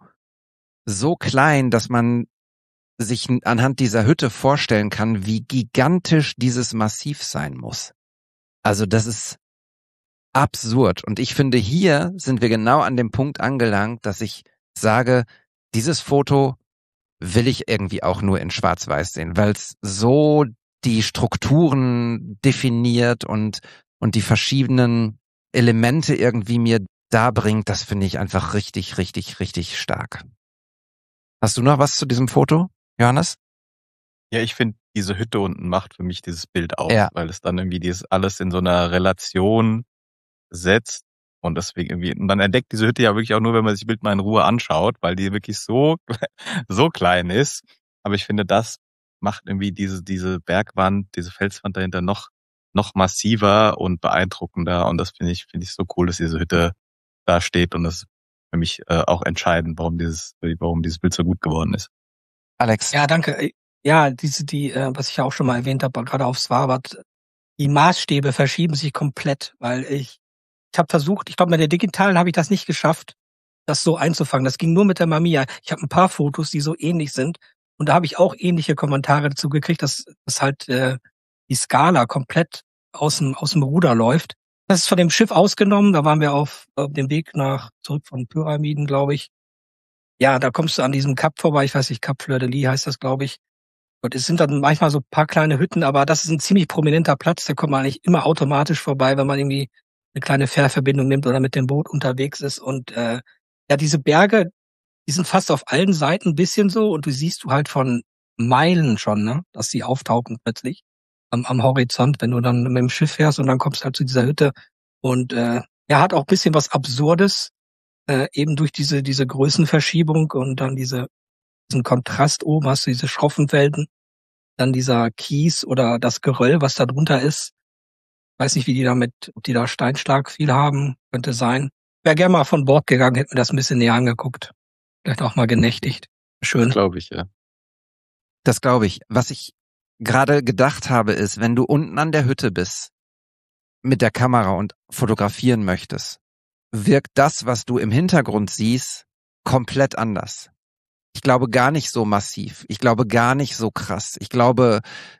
so klein, dass man sich anhand dieser Hütte vorstellen kann, wie gigantisch dieses Massiv sein muss. Also das ist absurd. Und ich finde, hier sind wir genau an dem Punkt angelangt, dass ich sage, dieses Foto will ich irgendwie auch nur in Schwarz-Weiß sehen, weil es so die Strukturen definiert und und die verschiedenen Elemente irgendwie mir darbringt, das finde ich einfach richtig, richtig, richtig stark. Hast du noch was zu diesem Foto, Johannes? Ja, ich finde, diese Hütte unten macht für mich dieses Bild aus, Ja. weil es dann irgendwie dieses alles in so einer Relation setzt und deswegen irgendwie, man entdeckt diese Hütte ja wirklich auch nur, wenn man sich das Bild mal in Ruhe anschaut, weil die wirklich so, so klein ist. Aber ich finde, das macht irgendwie diese, diese Bergwand, diese Felswand dahinter noch noch massiver und beeindruckender und das finde ich finde ich so cool, dass diese Hütte da steht und das ist für mich äh, auch entscheidend, warum dieses warum dieses Bild so gut geworden ist. Alex? Ja, danke. Ja, diese, die, äh, was ich ja auch schon mal erwähnt habe, gerade auf Svalbard, die Maßstäbe verschieben sich komplett, weil ich, ich habe versucht, ich glaube, mit der digitalen habe ich das nicht geschafft, das so einzufangen. Das ging nur mit der Mamiya. Ich habe ein paar Fotos, die so ähnlich sind und da habe ich auch ähnliche Kommentare dazu gekriegt, dass, dass halt äh, die Skala komplett aus dem, aus dem Ruder läuft. Das ist von dem Schiff ausgenommen, da waren wir auf, auf dem Weg nach, zurück von Pyramiden, glaube ich. Ja, da kommst du an diesem Kap vorbei, ich weiß nicht, Kap Fleur de Lis heißt das, glaube ich. Und es sind dann manchmal so ein paar kleine Hütten, aber das ist ein ziemlich prominenter Platz, da kommt man eigentlich immer automatisch vorbei, wenn man irgendwie eine kleine Fährverbindung nimmt oder mit dem Boot unterwegs ist. Und äh, ja, diese Berge, die sind fast auf allen Seiten ein bisschen so und du siehst du halt von Meilen schon, ne, dass sie auftauchen plötzlich am, am Horizont, wenn du dann mit dem Schiff fährst und dann kommst du halt zu dieser Hütte. Und äh, ja, hat auch ein bisschen was Absurdes, äh, eben durch diese diese Größenverschiebung und dann diese diesen Kontrast oben hast du diese schroffen Felsen, dann dieser Kies oder das Geröll, was da drunter ist. Weiß nicht, wie die damit, ob die da Steinschlag viel haben, könnte sein. Wäre gerne mal von Bord gegangen, hätte mir das ein bisschen näher angeguckt. Vielleicht auch mal genächtigt. Schön. Glaube ich, ja. Das glaube ich. Was ich gerade gedacht habe, ist, wenn du unten an der Hütte bist, mit der Kamera und fotografieren möchtest, wirkt das, was du im Hintergrund siehst, komplett anders. Ich glaube gar nicht so massiv. Ich glaube gar nicht so krass. Ich glaube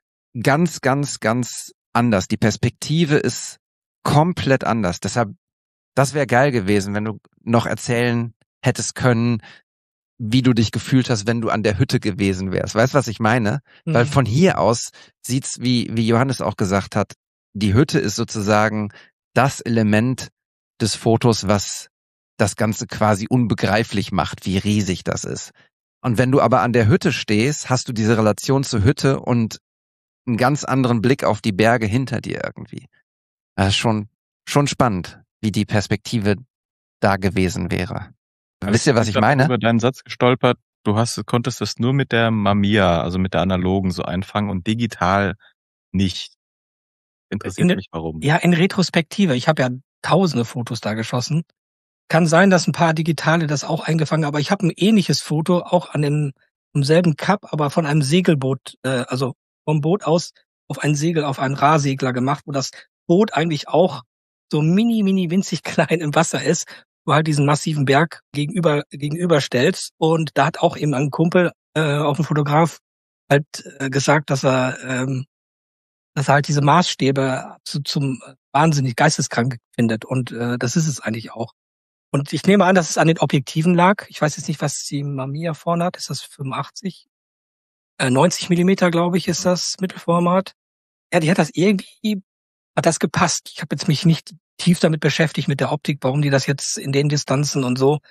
ganz, ganz, ganz anders. Die Perspektive ist komplett anders. Deshalb, das wäre geil gewesen, wenn du noch erzählen hättest können, wie du dich gefühlt hast, wenn du an der Hütte gewesen wärst. Weißt du, was ich meine? Mhm. Weil von hier aus sieht's, wie, wie Johannes auch gesagt hat, die Hütte ist sozusagen das Element des Fotos, was das Ganze quasi unbegreiflich macht, wie riesig das ist. Und wenn du aber an der Hütte stehst, hast du diese Relation zur Hütte und einen ganz anderen Blick auf die Berge hinter dir irgendwie. Das ist schon, schon spannend, wie die Perspektive da gewesen wäre. Wisst ihr, was ich meine? Ich bin über deinen Satz gestolpert. Du hast, konntest das nur mit der Mamiya, also mit der analogen so einfangen und digital nicht. Interessiert in, mich, warum. Ja, in Retrospektive. Ich habe ja tausende Fotos da geschossen. Kann sein, dass ein paar digitale das auch eingefangen, aber ich habe ein ähnliches Foto auch an dem, im selben Kap, aber von einem Segelboot, äh, also vom Boot aus auf ein Segel, auf einen Rahsegler gemacht, wo das Boot eigentlich auch so mini, mini, winzig klein im Wasser ist, wo halt diesen massiven Berg gegenüber gegenüberstellst. Und da hat auch eben ein Kumpel, äh, auch ein Fotograf, halt äh, gesagt, dass er, ähm, dass er halt diese Maßstäbe zu, zum wahnsinnig geisteskrank findet. Und äh, das ist es eigentlich auch. Und ich nehme an, dass es an den Objektiven lag. Ich weiß jetzt nicht, was die Mamiya vorne hat. Ist das fünfundachtzig? Äh, neunzig Millimeter, glaube ich, ist das Mittelformat. Ja, die hat das irgendwie, hat das gepasst. Ich habe jetzt mich nicht tief damit beschäftigt mit der Optik, warum die das jetzt in den Distanzen und so.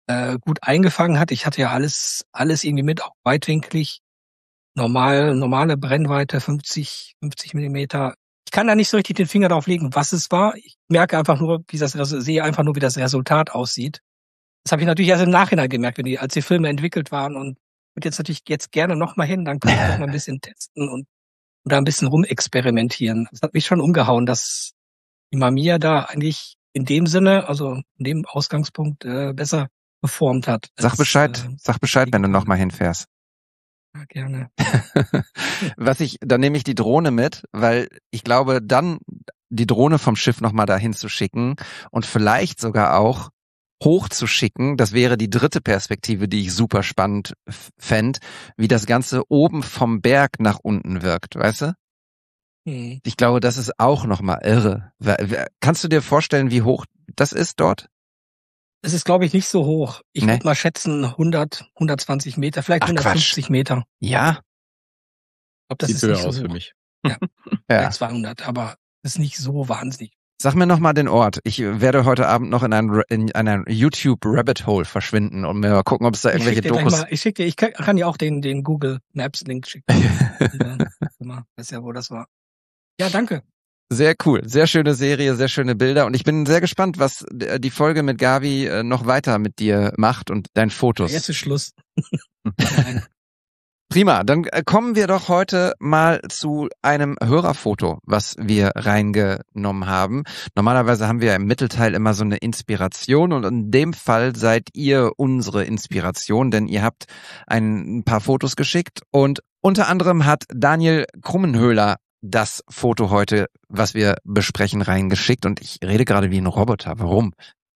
äh, gut eingefangen hat. Ich hatte ja alles, alles irgendwie mit, auch weitwinklig, normal, normale Brennweite, fünfzig, fünfzig Millimeter. Ich kann da nicht so richtig den Finger drauf legen, was es war. Ich merke einfach nur, wie das, sehe einfach nur, wie das Resultat aussieht. Das habe ich natürlich erst im Nachhinein gemerkt, wenn die, als die Filme entwickelt waren, und würde jetzt natürlich jetzt gerne noch mal hin, dann kann ich noch mal ein bisschen testen und, und da ein bisschen rumexperimentieren. Das hat mich schon umgehauen, dass die Mamiya da eigentlich in dem Sinne, also in dem Ausgangspunkt, äh, besser performt hat. Sag als, Bescheid, äh, sag Bescheid, wenn du noch mal hinfährst. Ja, gerne. Was ich, dann nehme ich die Drohne mit, weil ich glaube, dann die Drohne vom Schiff nochmal dahin zu schicken und vielleicht sogar auch hochzuschicken, das wäre die dritte Perspektive, die ich super spannend fände, wie das Ganze oben vom Berg nach unten wirkt, weißt du? Hm. Ich glaube, das ist auch nochmal irre. Kannst du dir vorstellen, wie hoch das ist dort? Es ist, glaube ich, nicht so hoch. Ich Nee. würde mal schätzen hundert, hundertzwanzig Meter, vielleicht Ach, hundertfünfzig Quatsch. Meter. Ja? Ich glaube, das Sieht ist höher nicht so aus hoch. für mich. Ja, Ja. vielleicht zweihundert, aber das ist nicht so wahnsinnig. Sag mir nochmal den Ort. Ich werde heute Abend noch in ein, in ein YouTube Rabbit Hole verschwinden und mir mal gucken, ob es da Ich irgendwelche schicke dir gleich Dokus... mal, ich schicke dir, ich kann, kann ja auch den, den Google Maps Link schicken. Ich weiß ja, wo das war. Ja, danke. Sehr cool. Sehr schöne Serie, sehr schöne Bilder. Und ich bin sehr gespannt, was die Folge mit Gavi noch weiter mit dir macht und deinen Fotos. Jetzt ist Schluss. Nein. Prima, dann kommen wir doch heute mal zu einem Hörerfoto, was wir reingenommen haben. Normalerweise haben wir im Mittelteil immer so eine Inspiration und in dem Fall seid ihr unsere Inspiration, denn ihr habt ein paar Fotos geschickt und unter anderem hat Daniel Krummenhöhler das Foto heute, was wir besprechen, reingeschickt und ich rede gerade wie ein Roboter. Warum?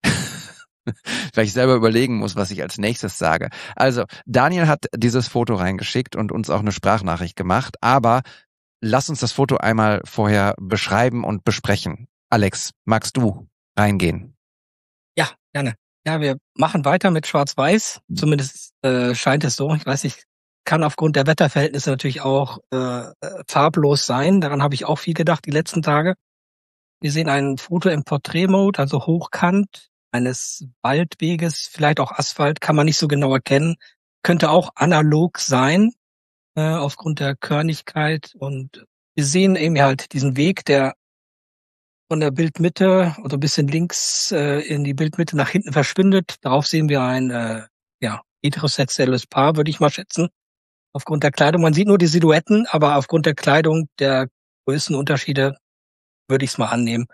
Weil ich selber überlegen muss, was ich als nächstes sage. Also, Daniel hat dieses Foto reingeschickt und uns auch eine Sprachnachricht gemacht, aber lass uns das Foto einmal vorher beschreiben und besprechen. Alex, magst du reingehen? Ja, gerne. Ja, wir machen weiter mit Schwarz-Weiß. Zumindest äh, scheint es so. Ich weiß nicht, kann aufgrund der Wetterverhältnisse natürlich auch äh, farblos sein. Daran habe ich auch viel gedacht die letzten Tage. Wir sehen ein Foto im Portrait-Mode, also hochkant eines Waldweges, vielleicht auch Asphalt, kann man nicht so genau erkennen. Könnte auch analog sein, äh, aufgrund der Körnigkeit. Und wir sehen eben halt diesen Weg, der von der Bildmitte oder ein bisschen links äh, in die Bildmitte nach hinten verschwindet. Darauf sehen wir ein äh, ja, heterosexuelles Paar, würde ich mal schätzen. Aufgrund der Kleidung. Man sieht nur die Silhouetten, aber aufgrund der Kleidung, der Größenunterschiede, würde ich es mal annehmen.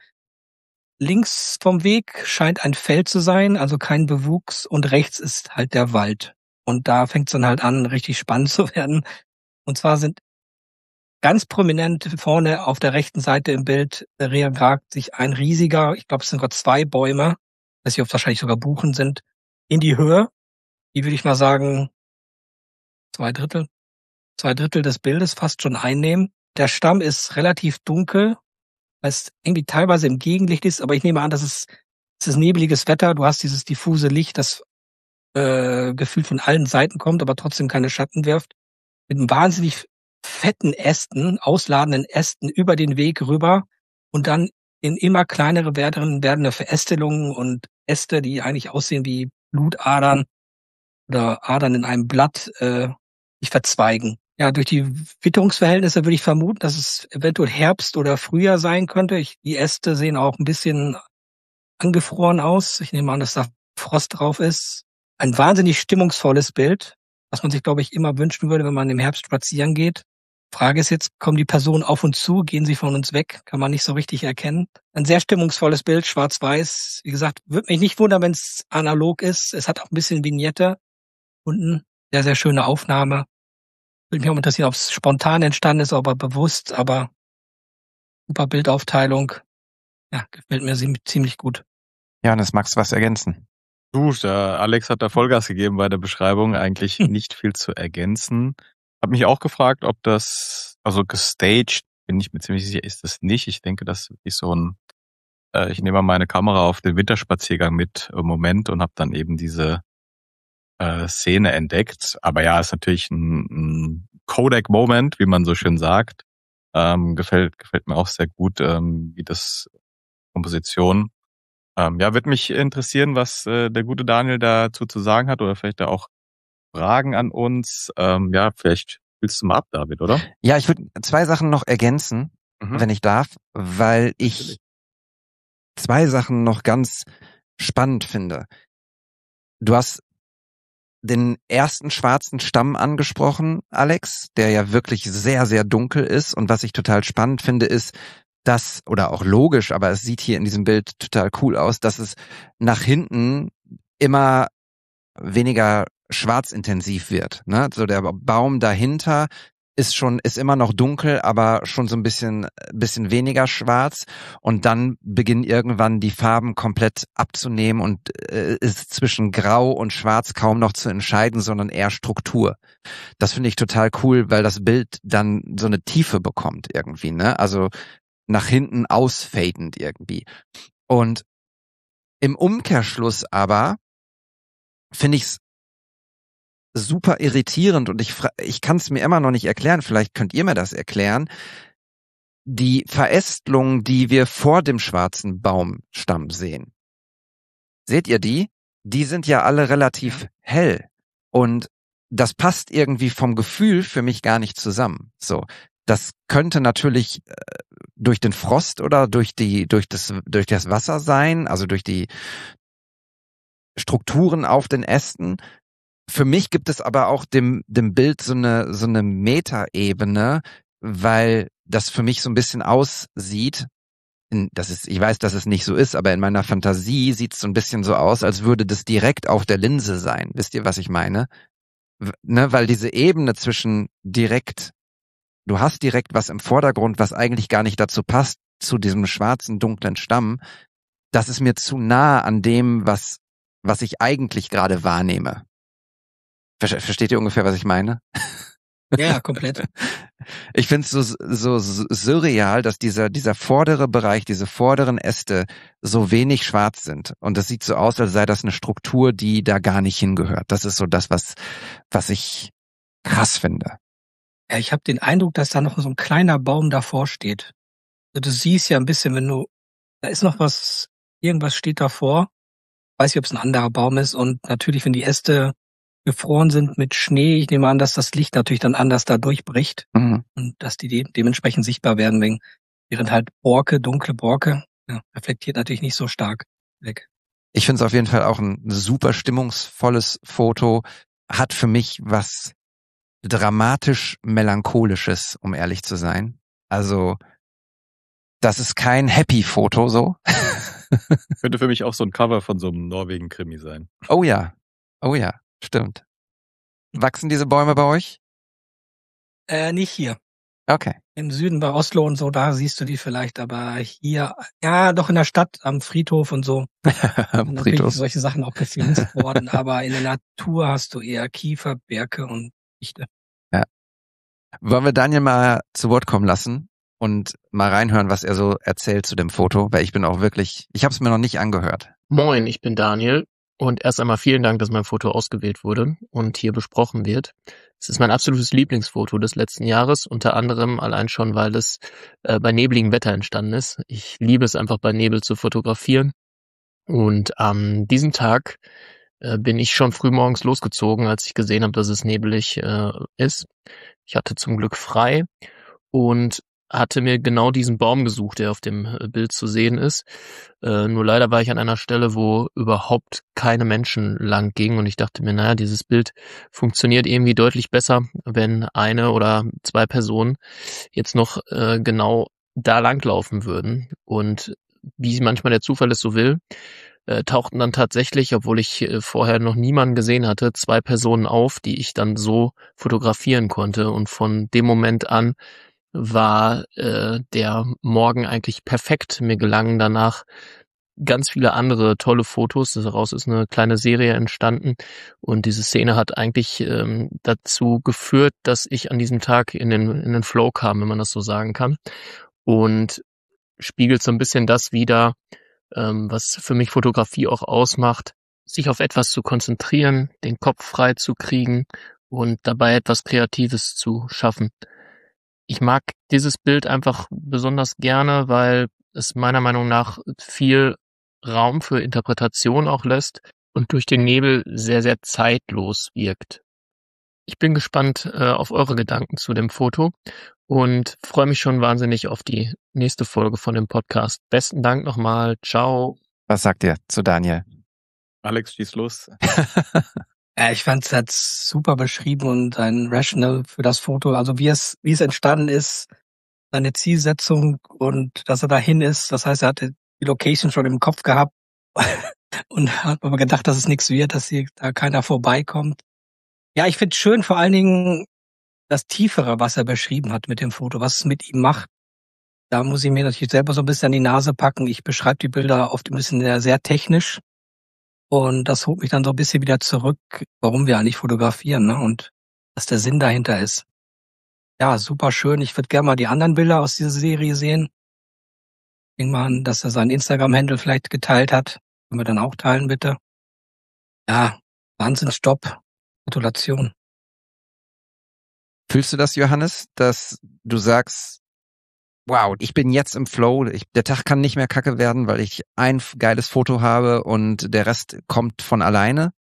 Links vom Weg scheint ein Feld zu sein, also kein Bewuchs, und rechts ist halt der Wald. Und da fängt es dann halt an, richtig spannend zu werden. Und zwar sind ganz prominent vorne auf der rechten Seite im Bild ragt sich ein riesiger, ich glaube es sind sogar zwei Bäume, weiß nicht, ob es wahrscheinlich sogar Buchen sind, in die Höhe. Die würde ich mal sagen, zwei Drittel, zwei Drittel des Bildes fast schon einnehmen. Der Stamm ist relativ dunkel, weil es irgendwie teilweise im Gegenlicht ist, aber ich nehme an, dass es, es ist nebeliges Wetter, du hast dieses diffuse Licht, das äh, gefühlt von allen Seiten kommt, aber trotzdem keine Schatten wirft, mit einem wahnsinnig fetten Ästen, ausladenden Ästen über den Weg rüber und dann in immer kleinere werden, werdende Verästelungen und Äste, die eigentlich aussehen wie Blutadern oder Adern in einem Blatt, äh, sich verzweigen. Ja, durch die Witterungsverhältnisse würde ich vermuten, dass es eventuell Herbst oder Frühjahr sein könnte. Ich, die Äste sehen auch ein bisschen angefroren aus. Ich nehme an, dass da Frost drauf ist. Ein wahnsinnig stimmungsvolles Bild, was man sich, glaube ich, immer wünschen würde, wenn man im Herbst spazieren geht. Frage ist jetzt, kommen die Personen auf uns zu, gehen sie von uns weg? Kann man nicht so richtig erkennen. Ein sehr stimmungsvolles Bild, schwarz-weiß. Wie gesagt, würde mich nicht wundern, wenn es analog ist. Es hat auch ein bisschen Vignette unten. Sehr, sehr schöne Aufnahme. Würde mich auch interessieren, ob es spontan entstanden ist, aber bewusst, aber super Bildaufteilung. Ja, gefällt mir ziemlich gut. Johannes, magst du was ergänzen? Du, der Alex hat da Vollgas gegeben bei der Beschreibung, eigentlich hm. nicht viel zu ergänzen. Hab mich auch gefragt, ob das, also gestaged, bin ich mir ziemlich sicher, ist das nicht. Ich denke, das ist so ein, äh, ich nehme mal meine Kamera auf den Winterspaziergang mit im Moment und habe dann eben diese äh, Szene entdeckt. Aber ja, ist natürlich ein, ein Kodak-Moment, wie man so schön sagt. Ähm, gefällt, gefällt mir auch sehr gut, ähm, wie das Komposition. Ähm, ja, würde mich interessieren, was äh, der gute Daniel dazu zu sagen hat oder vielleicht da auch Fragen an uns. Ähm, ja, vielleicht willst du mal ab, David, oder? Ja, ich würde zwei Sachen noch ergänzen, Mhm. wenn ich darf, weil ich Natürlich. zwei Sachen noch ganz spannend finde. Du hast den ersten schwarzen Stamm angesprochen, Alex, der ja wirklich sehr, sehr dunkel ist. Und was ich total spannend finde, ist, dass, oder auch logisch, aber es sieht hier in diesem Bild total cool aus, dass es nach hinten immer weniger schwarzintensiv wird. Ne? So der Baum dahinter ist schon, ist immer noch dunkel, aber schon so ein bisschen, bisschen weniger schwarz. Und dann beginnen irgendwann die Farben komplett abzunehmen und äh, ist zwischen Grau und Schwarz kaum noch zu entscheiden, sondern eher Struktur. Das finde ich total cool, weil das Bild dann so eine Tiefe bekommt irgendwie, ne? Also nach hinten ausfadend irgendwie. Und im Umkehrschluss aber finde ich es super irritierend und ich, ich kann es mir immer noch nicht erklären, vielleicht könnt ihr mir das erklären, die Verästelung, die wir vor dem schwarzen Baumstamm sehen. Seht ihr die? Die sind ja alle relativ hell und das passt irgendwie vom Gefühl für mich gar nicht zusammen. So, das könnte natürlich äh, durch den Frost oder durch die durch das durch das Wasser sein, also durch die Strukturen auf den Ästen. Für mich gibt es aber auch dem dem Bild so eine so eine Metaebene, weil das für mich so ein bisschen aussieht. In, das ist, ich weiß, dass es nicht so ist, aber in meiner Fantasie sieht es so ein bisschen so aus, als würde das direkt auf der Linse sein. Wisst ihr, was ich meine? W- ne, weil diese Ebene zwischen direkt, du hast direkt was im Vordergrund, was eigentlich gar nicht dazu passt, zu diesem schwarzen, dunklen Stamm. Das ist mir zu nah an dem, was was ich eigentlich gerade wahrnehme. Ver- Versteht ihr ungefähr, was ich meine? Ja, komplett. Ich finde es so, so so surreal, dass dieser dieser vordere Bereich, diese vorderen Äste so wenig schwarz sind. Und das sieht so aus, als sei das eine Struktur, die da gar nicht hingehört. Das ist so das, was was ich krass finde. Ja, ich habe den Eindruck, dass da noch so ein kleiner Baum davor steht. Also du siehst ja ein bisschen, wenn du, da ist noch was, irgendwas steht davor. Weiß nicht, ob es ein anderer Baum ist. Und natürlich, wenn die Äste gefroren sind mit Schnee, ich nehme an, dass das Licht natürlich dann anders da durchbricht Mhm. und dass die de dementsprechend sichtbar werden, wegen, während halt Borke, dunkle Borke, ja, reflektiert natürlich nicht so stark weg. Ich finde es auf jeden Fall auch ein super stimmungsvolles Foto. Hat für mich was dramatisch Melancholisches, um ehrlich zu sein. Also, das ist kein Happy-Foto so. Könnte für mich auch so ein Cover von so einem Norwegen-Krimi sein. Oh ja, oh ja, stimmt. Wachsen diese Bäume bei euch? Äh, nicht hier. Okay. Im Süden bei Oslo und so, da siehst du die vielleicht, aber hier, ja, doch in der Stadt, am Friedhof und so. Sind natürlich Friedhof. solche Sachen auch gepflanzt worden, aber in der Natur hast du eher Kiefer, Birke und Fichte. Wollen wir Daniel mal zu Wort kommen lassen und mal reinhören, was er so erzählt zu dem Foto? Weil ich bin auch wirklich, ich habe es mir noch nicht angehört. Moin, ich bin Daniel und erst einmal vielen Dank, dass mein Foto ausgewählt wurde und hier besprochen wird. Es ist mein absolutes Lieblingsfoto des letzten Jahres, unter anderem allein schon, weil es äh, bei nebligem Wetter entstanden ist. Ich liebe es einfach bei Nebel zu fotografieren und an diesem Tag äh, bin ich schon früh morgens losgezogen, als ich gesehen habe, dass es nebelig äh, ist. Ich hatte zum Glück frei und hatte mir genau diesen Baum gesucht, der auf dem äh, Bild zu sehen ist. Äh, nur leider war ich an einer Stelle, wo überhaupt keine Menschen lang gingen und ich dachte mir, naja, dieses Bild funktioniert irgendwie deutlich besser, wenn eine oder zwei Personen jetzt noch äh, genau da langlaufen würden. Und wie manchmal der Zufall es so will, äh, tauchten dann tatsächlich, obwohl ich äh, vorher noch niemanden gesehen hatte, zwei Personen auf, die ich dann so fotografieren konnte. Und von dem Moment an war äh, der Morgen eigentlich perfekt. Mir gelangen danach ganz viele andere tolle Fotos. Daraus ist eine kleine Serie entstanden und diese Szene hat eigentlich ähm, dazu geführt, dass ich an diesem Tag in den in den Flow kam, wenn man das so sagen kann, und spiegelt so ein bisschen das wider, ähm, was für mich Fotografie auch ausmacht, sich auf etwas zu konzentrieren, den Kopf frei zu kriegen und dabei etwas Kreatives zu schaffen. Ich mag dieses Bild einfach besonders gerne, weil es meiner Meinung nach viel Raum für Interpretation auch lässt und durch den Nebel sehr, sehr zeitlos wirkt. Ich bin gespannt äh, auf eure Gedanken zu dem Foto und freue mich schon wahnsinnig auf die nächste Folge von dem Podcast. Besten Dank nochmal. Ciao. Was sagt ihr zu Daniel? Alex, schieß los. Ja, ich fand es halt super beschrieben und ein Rational für das Foto, also wie es wie es entstanden ist, seine Zielsetzung und dass er dahin ist. Das heißt, er hatte die Location schon im Kopf gehabt und hat aber gedacht, dass es nichts wird, dass hier da keiner vorbeikommt. Ja, ich finde schön vor allen Dingen das Tiefere, was er beschrieben hat mit dem Foto, was es mit ihm macht. Da muss ich mir natürlich selber so ein bisschen an die Nase packen. Ich beschreibe die Bilder oft ein bisschen sehr, sehr technisch. Und das holt mich dann so ein bisschen wieder zurück, warum wir eigentlich fotografieren, ne? Und was der Sinn dahinter ist. Ja, super schön. Ich würde gerne mal die anderen Bilder aus dieser Serie sehen. Ich denke mal an, dass er seinen Instagram-Handle vielleicht geteilt hat. Können wir dann auch teilen, bitte. Ja, Wahnsinnsjob. Gratulation. Fühlst du das, Johannes, dass du sagst, wow, ich bin jetzt im Flow, ich, der Tag kann nicht mehr kacke werden, weil ich ein geiles Foto habe und der Rest kommt von alleine?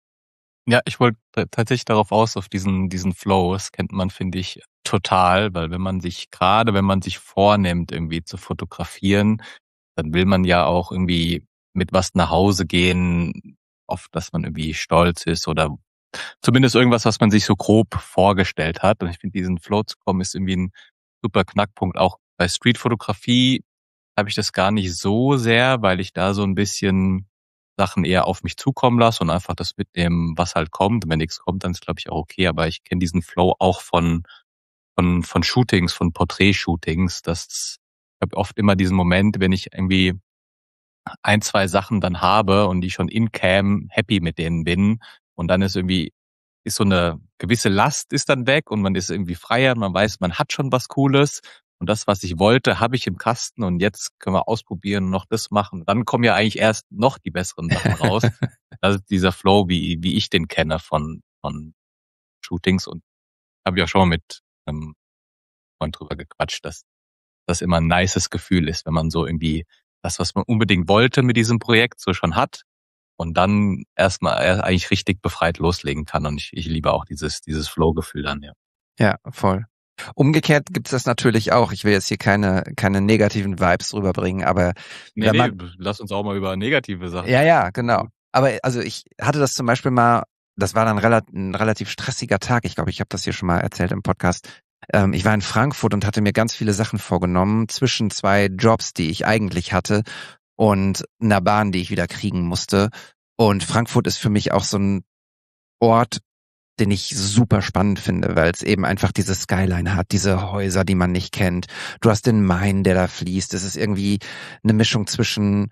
Ja, ich wollte tatsächlich darauf aus, auf diesen diesen Flow. Das kennt man, finde ich, total, weil wenn man sich, gerade wenn man sich vornimmt, irgendwie zu fotografieren, dann will man ja auch irgendwie mit was nach Hause gehen, auf das man irgendwie stolz ist oder zumindest irgendwas, was man sich so grob vorgestellt hat. Und ich finde, diesen Flow zu kommen, ist irgendwie ein super Knackpunkt. Auch bei Streetfotografie habe ich das gar nicht so sehr, weil ich da so ein bisschen Sachen eher auf mich zukommen lasse und einfach das mitnehmen, was halt kommt. Und wenn nichts kommt, dann ist, glaube ich, auch okay. Aber ich kenne diesen Flow auch von von von Shootings, von Porträtshootings. Das ich habe oft immer diesen Moment, wenn ich irgendwie ein, zwei Sachen dann habe und die schon in Cam happy mit denen bin und dann ist irgendwie ist so eine gewisse Last ist dann weg und man ist irgendwie freier, man weiß, man hat schon was Cooles und das, was ich wollte, habe ich im Kasten und jetzt können wir ausprobieren und noch das machen. Dann kommen ja eigentlich erst noch die besseren Sachen raus. Das ist dieser Flow, wie wie ich den kenne von von Shootings und habe ja schon mal mit einem Freund drüber gequatscht, dass das immer ein nices Gefühl ist, wenn man so irgendwie das, was man unbedingt wollte mit diesem Projekt, so schon hat und dann erstmal eigentlich richtig befreit loslegen kann. Und ich, ich liebe auch dieses dieses Flow-Gefühl dann, ja. Ja, voll. Umgekehrt gibt's das natürlich auch. Ich will jetzt hier keine keine negativen Vibes rüberbringen, aber Nee, wenn nee, man, lass uns auch mal über negative Sachen. ja, ja, genau. Aber also ich hatte das zum Beispiel mal, das war dann relativ, ein relativ stressiger Tag. Ich glaube, ich habe das hier schon mal erzählt im Podcast. Ähm, ich war in Frankfurt und hatte mir ganz viele Sachen vorgenommen zwischen zwei Jobs, die ich eigentlich hatte und einer Bahn, die ich wieder kriegen musste. Und Frankfurt ist für mich auch so ein Ort, den ich super spannend finde, weil es eben einfach diese Skyline hat, diese Häuser, die man nicht kennt. Du hast den Main, der da fließt. Es ist irgendwie eine Mischung zwischen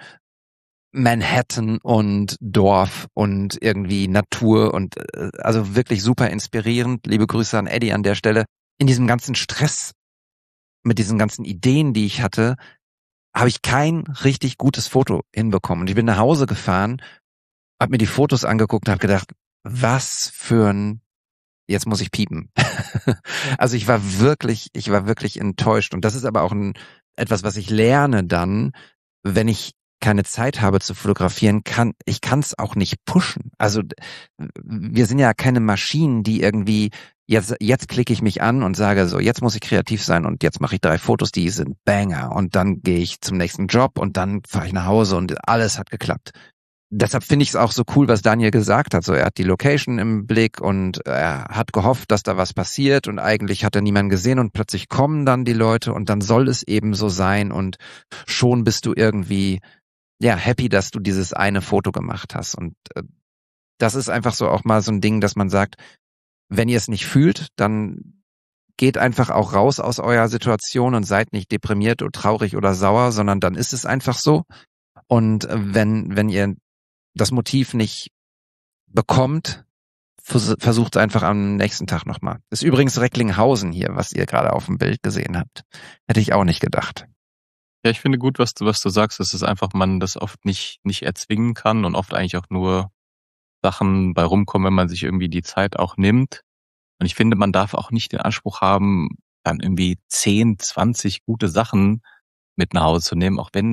Manhattan und Dorf und irgendwie Natur und äh, also wirklich super inspirierend. Liebe Grüße an Eddie an der Stelle. In diesem ganzen Stress, mit diesen ganzen Ideen, die ich hatte, habe ich kein richtig gutes Foto hinbekommen. Und ich bin nach Hause gefahren, habe mir die Fotos angeguckt und habe gedacht, was für ein, jetzt muss ich piepen. Also ich war wirklich, ich war wirklich enttäuscht. Und das ist aber auch ein, etwas, was ich lerne dann, wenn ich keine Zeit habe zu fotografieren, kann ich kann es auch nicht pushen. Also wir sind ja keine Maschinen, die irgendwie jetzt jetzt klicke ich mich an und sage so, jetzt muss ich kreativ sein und jetzt mache ich drei Fotos, die sind Banger und dann gehe ich zum nächsten Job und dann fahre ich nach Hause und alles hat geklappt. Deshalb finde ich es auch so cool, was Daniel gesagt hat. So, er hat die Location im Blick und er hat gehofft, dass da was passiert und eigentlich hat er niemanden gesehen und plötzlich kommen dann die Leute und dann soll es eben so sein und schon bist du irgendwie ja happy, dass du dieses eine Foto gemacht hast. Und äh, das ist einfach so auch mal so ein Ding, dass man sagt, wenn ihr es nicht fühlt, dann geht einfach auch raus aus eurer Situation und seid nicht deprimiert oder traurig oder sauer, sondern dann ist es einfach so. Und wenn wenn ihr das Motiv nicht bekommt, versucht es einfach am nächsten Tag nochmal. Das ist übrigens Recklinghausen hier, was ihr gerade auf dem Bild gesehen habt. Hätte ich auch nicht gedacht. Ja, ich finde gut, was du, was du sagst, dass es einfach man das oft nicht, nicht erzwingen kann und oft eigentlich auch nur Sachen bei rumkommen, wenn man sich irgendwie die Zeit auch nimmt. Und ich finde, man darf auch nicht den Anspruch haben, dann irgendwie zehn, zwanzig gute Sachen mit nach Hause zu nehmen, auch wenn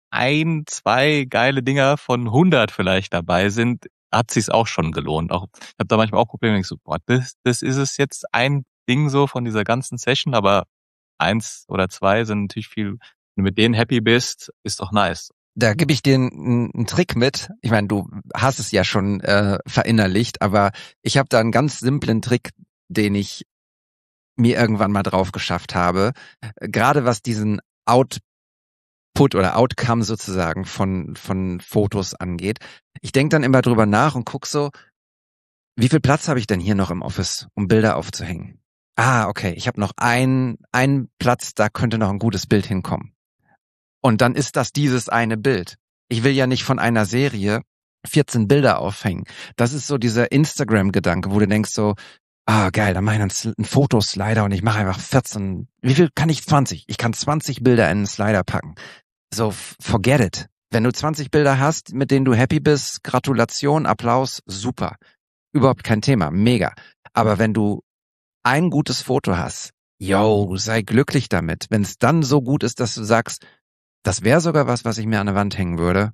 ein, zwei geile Dinger von hundert vielleicht dabei sind, hat sich's auch schon gelohnt. Auch, ich habe da manchmal auch Probleme, ich so, boah, das, das ist es jetzt ein Ding so von dieser ganzen Session, aber eins oder zwei sind natürlich viel, wenn du mit denen happy bist, ist doch nice. Da gebe ich dir einen, einen Trick mit. Ich meine, du hast es ja schon äh, verinnerlicht, aber ich habe da einen ganz simplen Trick, den ich mir irgendwann mal drauf geschafft habe. Gerade was diesen Output oder Outcome sozusagen von von Fotos angeht. Ich denke dann immer drüber nach und guck so, wie viel Platz habe ich denn hier noch im Office, um Bilder aufzuhängen? Ah, okay, ich habe noch einen einen Platz, da könnte noch ein gutes Bild hinkommen. Und dann ist das dieses eine Bild. Ich will ja nicht von einer Serie vierzehn Bilder aufhängen. Das ist so dieser Instagram-Gedanke, wo du denkst so, ah geil, dann mache ich einen, einen Fotoslider und ich mache einfach vierzehn. Wie viel kann ich? zwanzig. Ich kann zwanzig Bilder in einen Slider packen. So, forget it. Wenn du zwanzig Bilder hast, mit denen du happy bist, Gratulation, Applaus, super. Überhaupt kein Thema, mega. Aber wenn du ein gutes Foto hast, yo, sei glücklich damit. Wenn es dann so gut ist, dass du sagst, das wäre sogar was, was ich mir an der Wand hängen würde.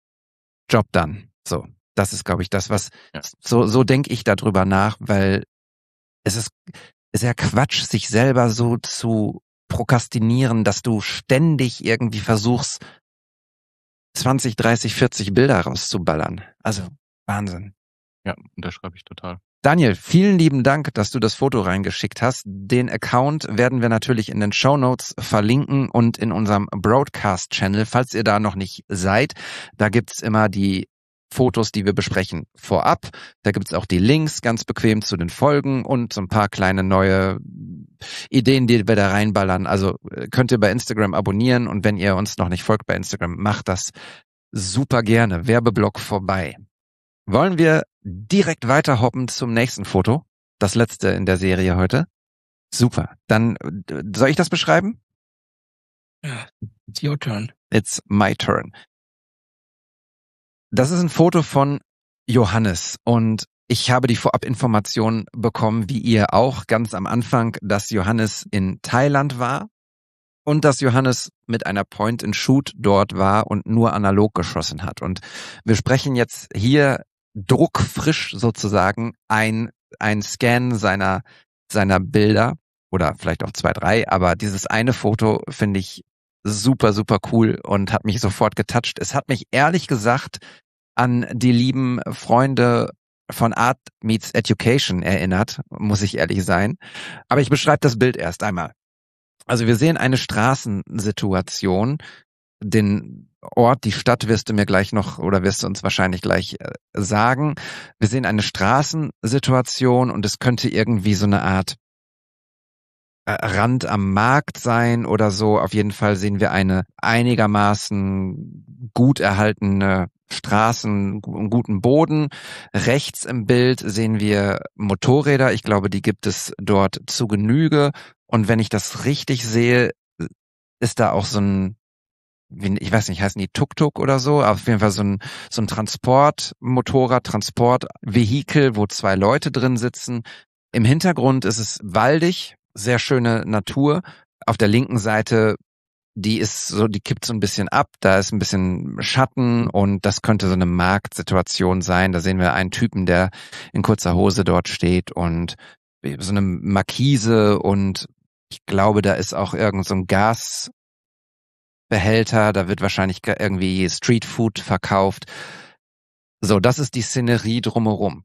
Job done. So, das ist, glaube ich, das, was Ja. so so denke ich darüber nach, weil es ist, ist ja Quatsch, sich selber so zu prokrastinieren, dass du ständig irgendwie versuchst, zwanzig, dreißig, vierzig Bilder rauszuballern. Also Wahnsinn. Ja, unterschreibe ich total. Daniel, vielen lieben Dank, dass du das Foto reingeschickt hast. Den Account werden wir natürlich in den Shownotes verlinken und in unserem Broadcast-Channel, falls ihr da noch nicht seid. Da gibt's immer die Fotos, die wir besprechen, vorab. Da gibt's auch die Links ganz bequem zu den Folgen und so ein paar kleine neue Ideen, die wir da reinballern. Also könnt ihr bei Instagram abonnieren und wenn ihr uns noch nicht folgt bei Instagram, macht das super gerne. Werbeblock vorbei. Wollen wir direkt weiterhoppen zum nächsten Foto? Das letzte in der Serie heute. Super. Dann äh, soll ich das beschreiben? Ja, it's your turn. It's my turn. Das ist ein Foto von Johannes und ich habe die Vorabinformation bekommen, wie ihr auch ganz am Anfang, dass Johannes in Thailand war und dass Johannes mit einer Point-and-Shoot dort war und nur analog geschossen hat. Und wir sprechen jetzt hier druckfrisch sozusagen ein, ein Scan seiner, seiner Bilder oder vielleicht auch zwei, drei, aber dieses eine Foto finde ich super, super cool und hat mich sofort getoucht. Es hat mich ehrlich gesagt an die lieben Freunde von Art Meets Education erinnert, muss ich ehrlich sein. Aber ich beschreibe das Bild erst einmal. Also wir sehen eine Straßensituation, den Ort, die Stadt wirst du mir gleich noch oder wirst du uns wahrscheinlich gleich äh, sagen. Wir sehen eine Straßensituation und es könnte irgendwie so eine Art äh, Rand am Markt sein oder so. Auf jeden Fall sehen wir eine einigermaßen gut erhaltene Straßen, einen guten Boden. Rechts im Bild sehen wir Motorräder. Ich glaube, die gibt es dort zu Genüge. Und wenn ich das richtig sehe, ist da auch so ein, ich weiß nicht, heißen die Tuk-Tuk oder so, auf jeden Fall so ein, so ein Transportmotorrad, Transportvehikel, wo zwei Leute drin sitzen. Im Hintergrund ist es waldig, sehr schöne Natur. Auf der linken Seite, die ist so, die kippt so ein bisschen ab, da ist ein bisschen Schatten und das könnte so eine Marktsituation sein. Da sehen wir einen Typen, der in kurzer Hose dort steht und so eine Markise und ich glaube, da ist auch irgend so ein Gas Behälter, da wird wahrscheinlich irgendwie Streetfood verkauft. So, das ist die Szenerie drumherum.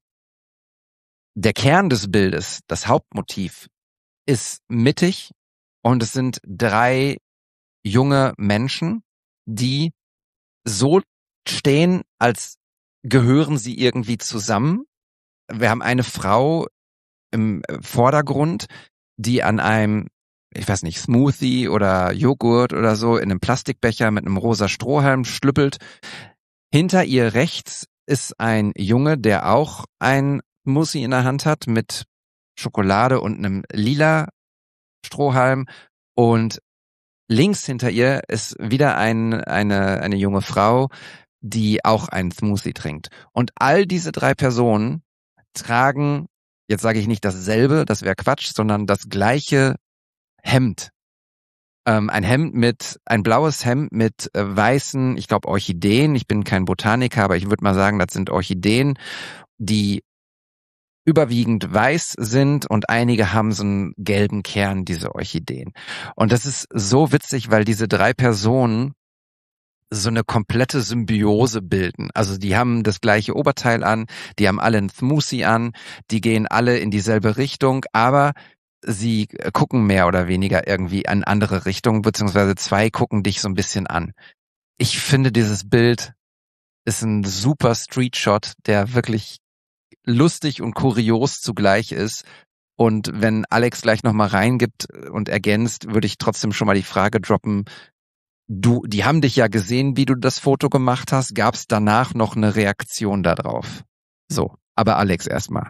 Der Kern des Bildes, das Hauptmotiv, ist mittig und es sind drei junge Menschen, die so stehen, als gehören sie irgendwie zusammen. Wir haben eine Frau im Vordergrund, die an einem, ich weiß nicht, Smoothie oder Joghurt oder so in einem Plastikbecher mit einem rosa Strohhalm schlüppelt. Hinter ihr rechts ist ein Junge, der auch ein Smoothie in der Hand hat mit Schokolade und einem lila Strohhalm. Und links hinter ihr ist wieder ein, eine, eine junge Frau, die auch einen Smoothie trinkt. Und all diese drei Personen tragen, jetzt sage ich nicht dasselbe, das wäre Quatsch, sondern das gleiche Hemd. Ähm, ein Hemd mit, ein blaues Hemd mit äh, weißen, ich glaube Orchideen. Ich bin kein Botaniker, aber ich würde mal sagen, das sind Orchideen, die überwiegend weiß sind und einige haben so einen gelben Kern, diese Orchideen. Und das ist so witzig, weil diese drei Personen so eine komplette Symbiose bilden. Also die haben das gleiche Oberteil an, die haben alle einen Smoothie an, die gehen alle in dieselbe Richtung, aber sie gucken mehr oder weniger irgendwie in andere Richtungen, beziehungsweise zwei gucken dich so ein bisschen an. Ich finde, dieses Bild ist ein super Street-Shot, der wirklich lustig und kurios zugleich ist. Und wenn Alex gleich nochmal reingibt und ergänzt, würde ich trotzdem schon mal die Frage droppen, du, die haben dich ja gesehen, wie du das Foto gemacht hast. Gab es danach noch eine Reaktion darauf? So, aber Alex erstmal.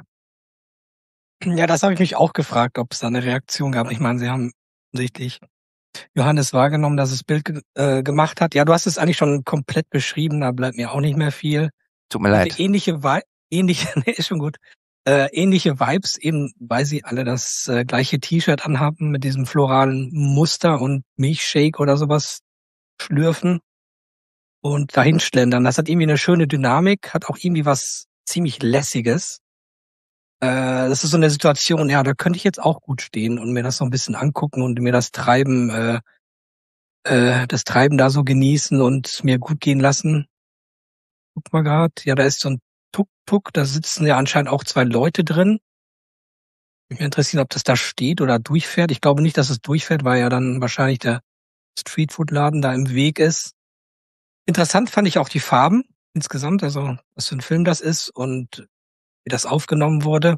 Ja, das habe ich mich auch gefragt, ob es da eine Reaktion gab. Ich meine, sie haben offensichtlich Johannes wahrgenommen, dass es Bild ge äh, gemacht hat. Ja, du hast es eigentlich schon komplett beschrieben, da bleibt mir auch nicht mehr viel. Tut mir leid. Ähnliche, Vi ähnliche, nee, ist schon gut. Äh, ähnliche Vibes, eben weil sie alle das äh, gleiche T-Shirt anhaben mit diesem floralen Muster und Milchshake oder sowas schlürfen und dahin schlendern. Das hat irgendwie eine schöne Dynamik, hat auch irgendwie was ziemlich Lässiges. Äh, das ist so eine Situation, ja, da könnte ich jetzt auch gut stehen und mir das so ein bisschen angucken und mir das Treiben, äh, äh, das Treiben da so genießen und mir gut gehen lassen. Guck mal grad, ja, da ist so ein Tuk-Tuk, da sitzen ja anscheinend auch zwei Leute drin. Mich interessiert, ob das da steht oder durchfährt. Ich glaube nicht, dass es durchfährt, weil ja dann wahrscheinlich der Streetfood-Laden da im Weg ist. Interessant fand ich auch die Farben insgesamt, also was für ein Film das ist und wie das aufgenommen wurde.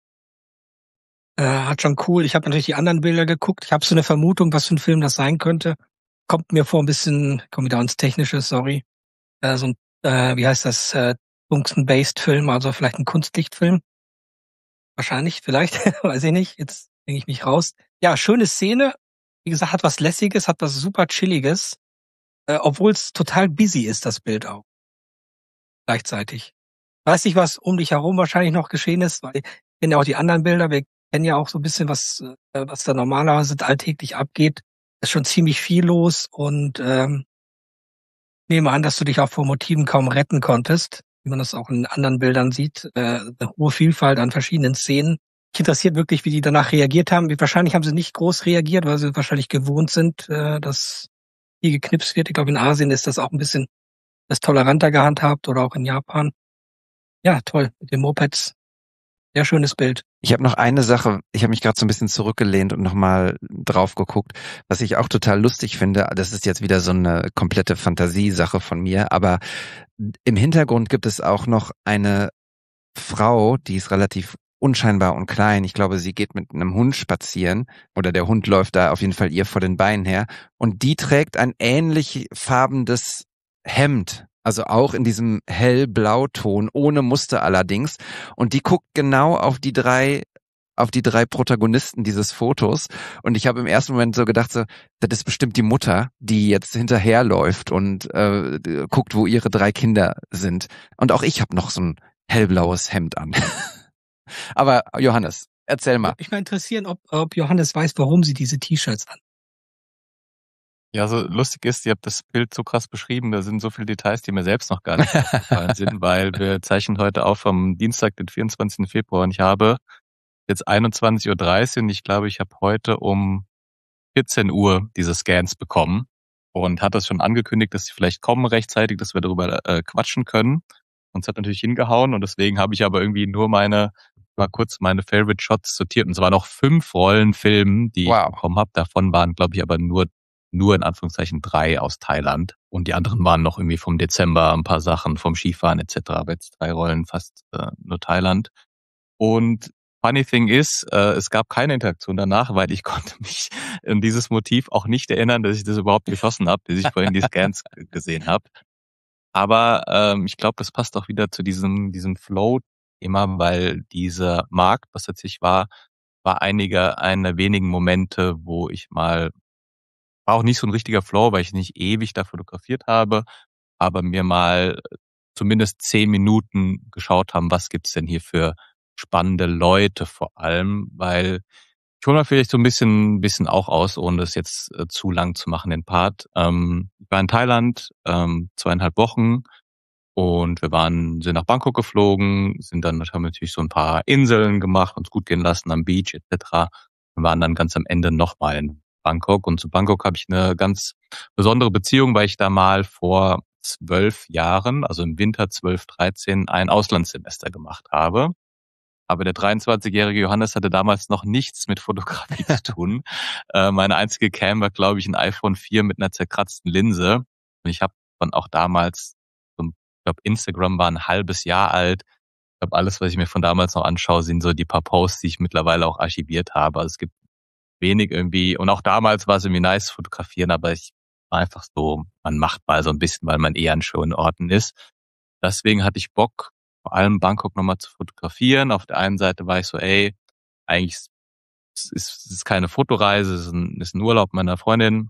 Äh, hat schon cool. Ich habe natürlich die anderen Bilder geguckt. Ich habe so eine Vermutung, was für ein Film das sein könnte. Kommt mir vor ein bisschen, komm wieder ins Technische, sorry. Äh, so ein, äh, wie heißt das, äh, Tungsten-based-Film, also vielleicht ein Kunstlichtfilm. Wahrscheinlich, vielleicht, weiß ich nicht. Jetzt bringe ich mich raus. Ja, schöne Szene. Wie gesagt, hat was Lässiges, hat was super Chilliges. Äh, obwohl es total busy ist, das Bild auch. Gleichzeitig. Weiß nicht, was um dich herum wahrscheinlich noch geschehen ist, weil ich kenne ja auch die anderen Bilder. Wir kennen ja auch so ein bisschen, was, äh, was da normalerweise alltäglich abgeht. Ist schon ziemlich viel los und ähm, nehme an, dass du dich auch vor Motiven kaum retten konntest, wie man das auch in anderen Bildern sieht. Äh, eine hohe Vielfalt an verschiedenen Szenen. Mich interessiert wirklich, wie die danach reagiert haben. Wahrscheinlich haben sie nicht groß reagiert, weil sie wahrscheinlich gewohnt sind, äh, dass hier geknipst wird. Ich glaube, in Asien ist das auch ein bisschen das toleranter gehandhabt oder auch in Japan. Ja, toll. Mit den Mopeds. Sehr schönes Bild. Ich habe noch eine Sache, ich habe mich gerade so ein bisschen zurückgelehnt und nochmal drauf geguckt, was ich auch total lustig finde. Das ist jetzt wieder so eine komplette Fantasiesache von mir, aber im Hintergrund gibt es auch noch eine Frau, die ist relativ unscheinbar und klein. Ich glaube, sie geht mit einem Hund spazieren oder der Hund läuft da auf jeden Fall ihr vor den Beinen her und die trägt ein ähnlich farbendes Hemd. Also auch in diesem hellblauton, ohne Muster allerdings. Und die guckt genau auf die drei, auf die drei Protagonisten dieses Fotos. Und ich habe im ersten Moment so gedacht, so, das ist bestimmt die Mutter, die jetzt hinterherläuft und äh, guckt, wo ihre drei Kinder sind. Und auch ich habe noch so ein hellblaues Hemd an. Aber Johannes, erzähl mal. Ich mal interessieren, ob, ob Johannes weiß, warum sie diese T-Shirts an. Ja, so lustig ist, ihr habt das Bild so krass beschrieben, da sind so viele Details, die mir selbst noch gar nicht aufgefallen sind, weil wir zeichnen heute auf am Dienstag, den vierundzwanzigsten Februar und ich habe jetzt einundzwanzig Uhr dreißig und ich glaube, ich habe heute um vierzehn Uhr diese Scans bekommen und hat das schon angekündigt, dass sie vielleicht kommen rechtzeitig, dass wir darüber äh, quatschen können. Und es hat natürlich hingehauen und deswegen habe ich aber irgendwie nur meine, mal kurz meine Favorite Shots sortiert und es waren noch fünf Rollen Filmen, die Wow. ich bekommen habe. Davon waren, glaube ich, aber nur nur in Anführungszeichen drei aus Thailand. Und die anderen waren noch irgendwie vom Dezember, ein paar Sachen vom Skifahren et cetera. Aber jetzt drei Rollen fast äh, nur Thailand. Und funny thing ist, äh, es gab keine Interaktion danach, weil ich konnte mich an dieses Motiv auch nicht erinnern, dass ich das überhaupt geschossen habe, bis ich vorhin die Scans gesehen habe. Aber ähm, ich glaube, das passt auch wieder zu diesem diesem Flow-Thema, weil dieser Markt, was tatsächlich war, war einige einer wenigen Momente, wo ich mal war auch nicht so ein richtiger Flow, weil ich nicht ewig da fotografiert habe, aber mir mal zumindest zehn Minuten geschaut haben, was gibt's denn hier für spannende Leute vor allem, weil Ich hole mal vielleicht so ein bisschen, bisschen auch aus, ohne das jetzt äh, zu lang zu machen, den Part. Ähm, ich war in Thailand ähm, zweieinhalb Wochen und wir waren, sind nach Bangkok geflogen, sind dann haben natürlich so ein paar Inseln gemacht, uns gut gehen lassen am Beach et cetera. Wir waren dann ganz am Ende nochmal in Bangkok und zu Bangkok habe ich eine ganz besondere Beziehung, weil ich da mal vor zwölf Jahren, also im Winter zwölf, dreizehn, ein Auslandssemester gemacht habe. Aber der dreiundzwanzigjährige Johannes hatte damals noch nichts mit Fotografie zu tun. Äh, meine einzige Cam war, glaube ich, ein iPhone vier mit einer zerkratzten Linse. Und ich habe dann auch damals, so, ich glaube, Instagram war ein halbes Jahr alt. Ich glaube, alles, was ich mir von damals noch anschaue, sind so die paar Posts, die ich mittlerweile auch archiviert habe. Also es gibt wenig irgendwie, und auch damals war es irgendwie nice zu fotografieren, aber ich war einfach so, man macht mal so ein bisschen, weil man eher an schönen Orten ist. Deswegen hatte ich Bock, vor allem Bangkok nochmal zu fotografieren. Auf der einen Seite war ich so, ey, eigentlich ist es ist, ist keine Fotoreise, es ist ein, ist ein Urlaub meiner Freundin.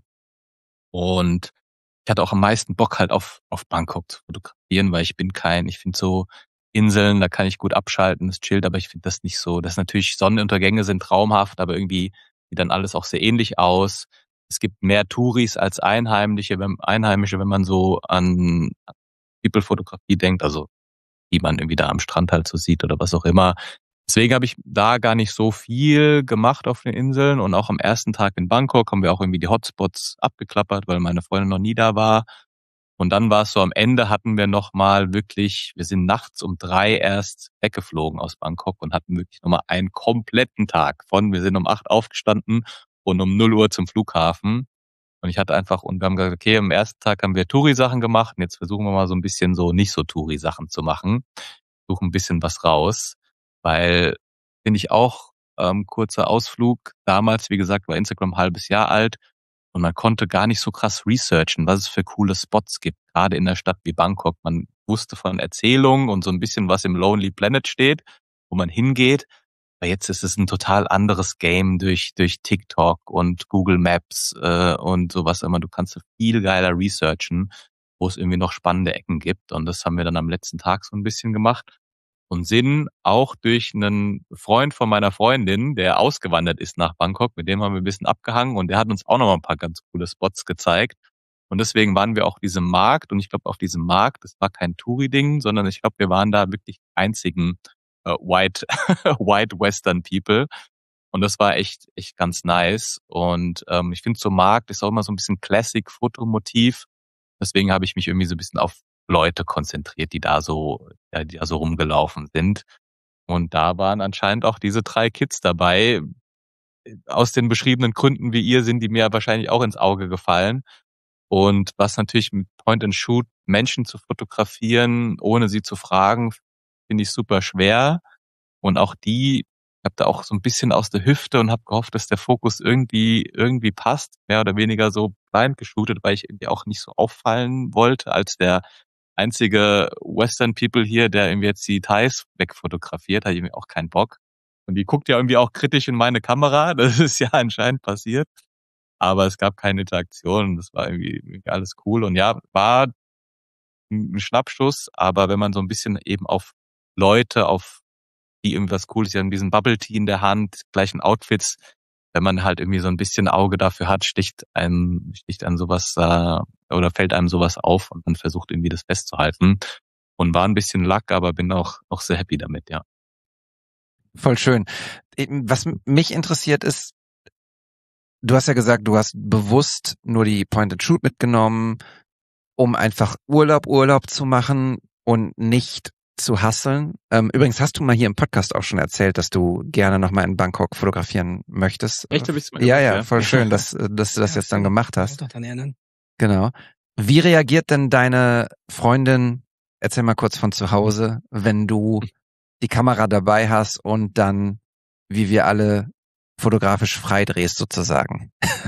Und ich hatte auch am meisten Bock halt auf, auf Bangkok zu fotografieren, weil ich bin kein, ich finde so Inseln, da kann ich gut abschalten, es chillt, aber ich finde das nicht so, das natürlich Sonnenuntergänge sind traumhaft, aber irgendwie sieht dann alles auch sehr ähnlich aus. Es gibt mehr Touris als Einheimische, wenn, Einheimische, wenn man so an People-Fotografie denkt, also die man irgendwie da am Strand halt so sieht oder was auch immer. Deswegen habe ich da gar nicht so viel gemacht auf den Inseln und auch am ersten Tag in Bangkok haben wir auch irgendwie die Hotspots abgeklappert, weil meine Freundin noch nie da war. Und dann war es so, am Ende hatten wir nochmal wirklich, wir sind nachts um drei erst weggeflogen aus Bangkok und hatten wirklich nochmal einen kompletten Tag von, wir sind um acht aufgestanden und um null Uhr zum Flughafen. Und ich hatte einfach, und wir haben gesagt, okay, am ersten Tag haben wir Touri-Sachen gemacht und jetzt versuchen wir mal so ein bisschen so nicht so Touri-Sachen zu machen. Suchen ein bisschen was raus, weil, finde ich auch, ähm, kurzer Ausflug, damals, wie gesagt, war Instagram ein halbes Jahr alt und man konnte gar nicht so krass researchen, was es für coole Spots gibt, gerade in der Stadt wie Bangkok. Man wusste von Erzählungen und so ein bisschen, was im Lonely Planet steht, wo man hingeht. Aber jetzt ist es ein total anderes Game durch durch TikTok und Google Maps äh, und sowas immer. Du kannst viel geiler researchen, wo es irgendwie noch spannende Ecken gibt. Und das haben wir dann am letzten Tag so ein bisschen gemacht. Und sind auch durch einen Freund von meiner Freundin, der ausgewandert ist nach Bangkok, mit dem haben wir ein bisschen abgehangen und der hat uns auch noch mal ein paar ganz coole Spots gezeigt. Und deswegen waren wir auch diesem Markt und ich glaube auf diesem Markt, das war kein Touri-Ding, sondern ich glaube, wir waren da wirklich die einzigen äh, White White Western People. Und das war echt echt ganz nice. Und ähm, ich finde, so Markt ist auch immer so ein bisschen Classic-Fotomotiv. Deswegen habe ich mich irgendwie so ein bisschen auf Leute konzentriert, die da so, ja, die da so rumgelaufen sind. Und da waren anscheinend auch diese drei Kids dabei. Aus den beschriebenen Gründen wie ihr sind die mir wahrscheinlich auch ins Auge gefallen. Und was natürlich mit Point and Shoot Menschen zu fotografieren, ohne sie zu fragen, finde ich super schwer. Und auch die, ich habe da auch so ein bisschen aus der Hüfte und habe gehofft, dass der Fokus irgendwie irgendwie passt, mehr oder weniger so blind geshootet, weil ich irgendwie auch nicht so auffallen wollte als der einzige Western People hier, der irgendwie jetzt die Thais wegfotografiert, hatte ich irgendwie auch keinen Bock. Und die guckt ja irgendwie auch kritisch in meine Kamera, das ist ja anscheinend passiert. Aber es gab keine Interaktion, das war irgendwie, irgendwie alles cool. Und ja, war ein Schnappschuss, aber wenn man so ein bisschen eben auf Leute, auf die irgendwas Cooles, die haben diesen Bubble Tea in der Hand, gleichen Outfits, wenn man halt irgendwie so ein bisschen Auge dafür hat, sticht einem, sticht einem sowas äh, oder fällt einem sowas auf und man versucht irgendwie das festzuhalten. Und war ein bisschen Luck, aber bin auch auch sehr happy damit, ja. Voll schön. Was mich interessiert ist, du hast ja gesagt, du hast bewusst nur die Point and Shoot mitgenommen, um einfach Urlaub, Urlaub zu machen und nicht zu hustlen. Ähm, übrigens hast du mal hier im Podcast auch schon erzählt, dass du gerne nochmal in Bangkok fotografieren möchtest. Echt, hab ich's mal ja, gemacht, ja, ja. voll schön, dass, dass du das Ja, jetzt dann stimmt. gemacht Kann hast. ich doch dann erinnern. Genau. Wie reagiert denn deine Freundin, erzähl mal kurz von zu Hause, wenn du die Kamera dabei hast und dann, wie wir alle, fotografisch freidrehst sozusagen?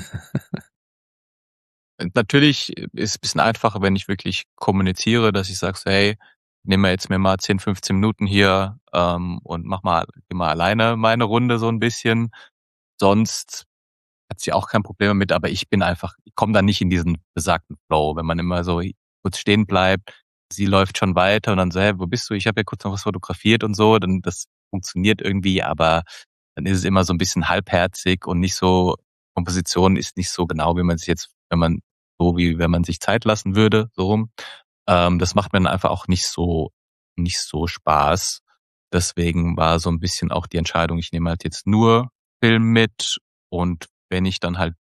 Natürlich ist es ein bisschen einfacher, wenn ich wirklich kommuniziere, dass ich sage, so, hey, nehmen wir jetzt mir mal zehn, fünfzehn Minuten hier ähm, und mach mal, geh mal alleine meine Runde so ein bisschen. Sonst hat sie auch kein Problem damit, aber ich bin einfach, ich komme da nicht in diesen besagten Flow, wenn man immer so kurz stehen bleibt, sie läuft schon weiter und dann so, hey, wo bist du? Ich habe ja kurz noch was fotografiert und so, dann das funktioniert irgendwie, aber dann ist es immer so ein bisschen halbherzig und nicht so, Komposition ist nicht so genau, wie man sich jetzt, wenn man, so wie wenn man sich Zeit lassen würde, so rum. Ähm, das macht mir dann einfach auch nicht so, nicht so Spaß. Deswegen war so ein bisschen auch die Entscheidung, ich nehme halt jetzt nur Film mit und wenn ich dann halt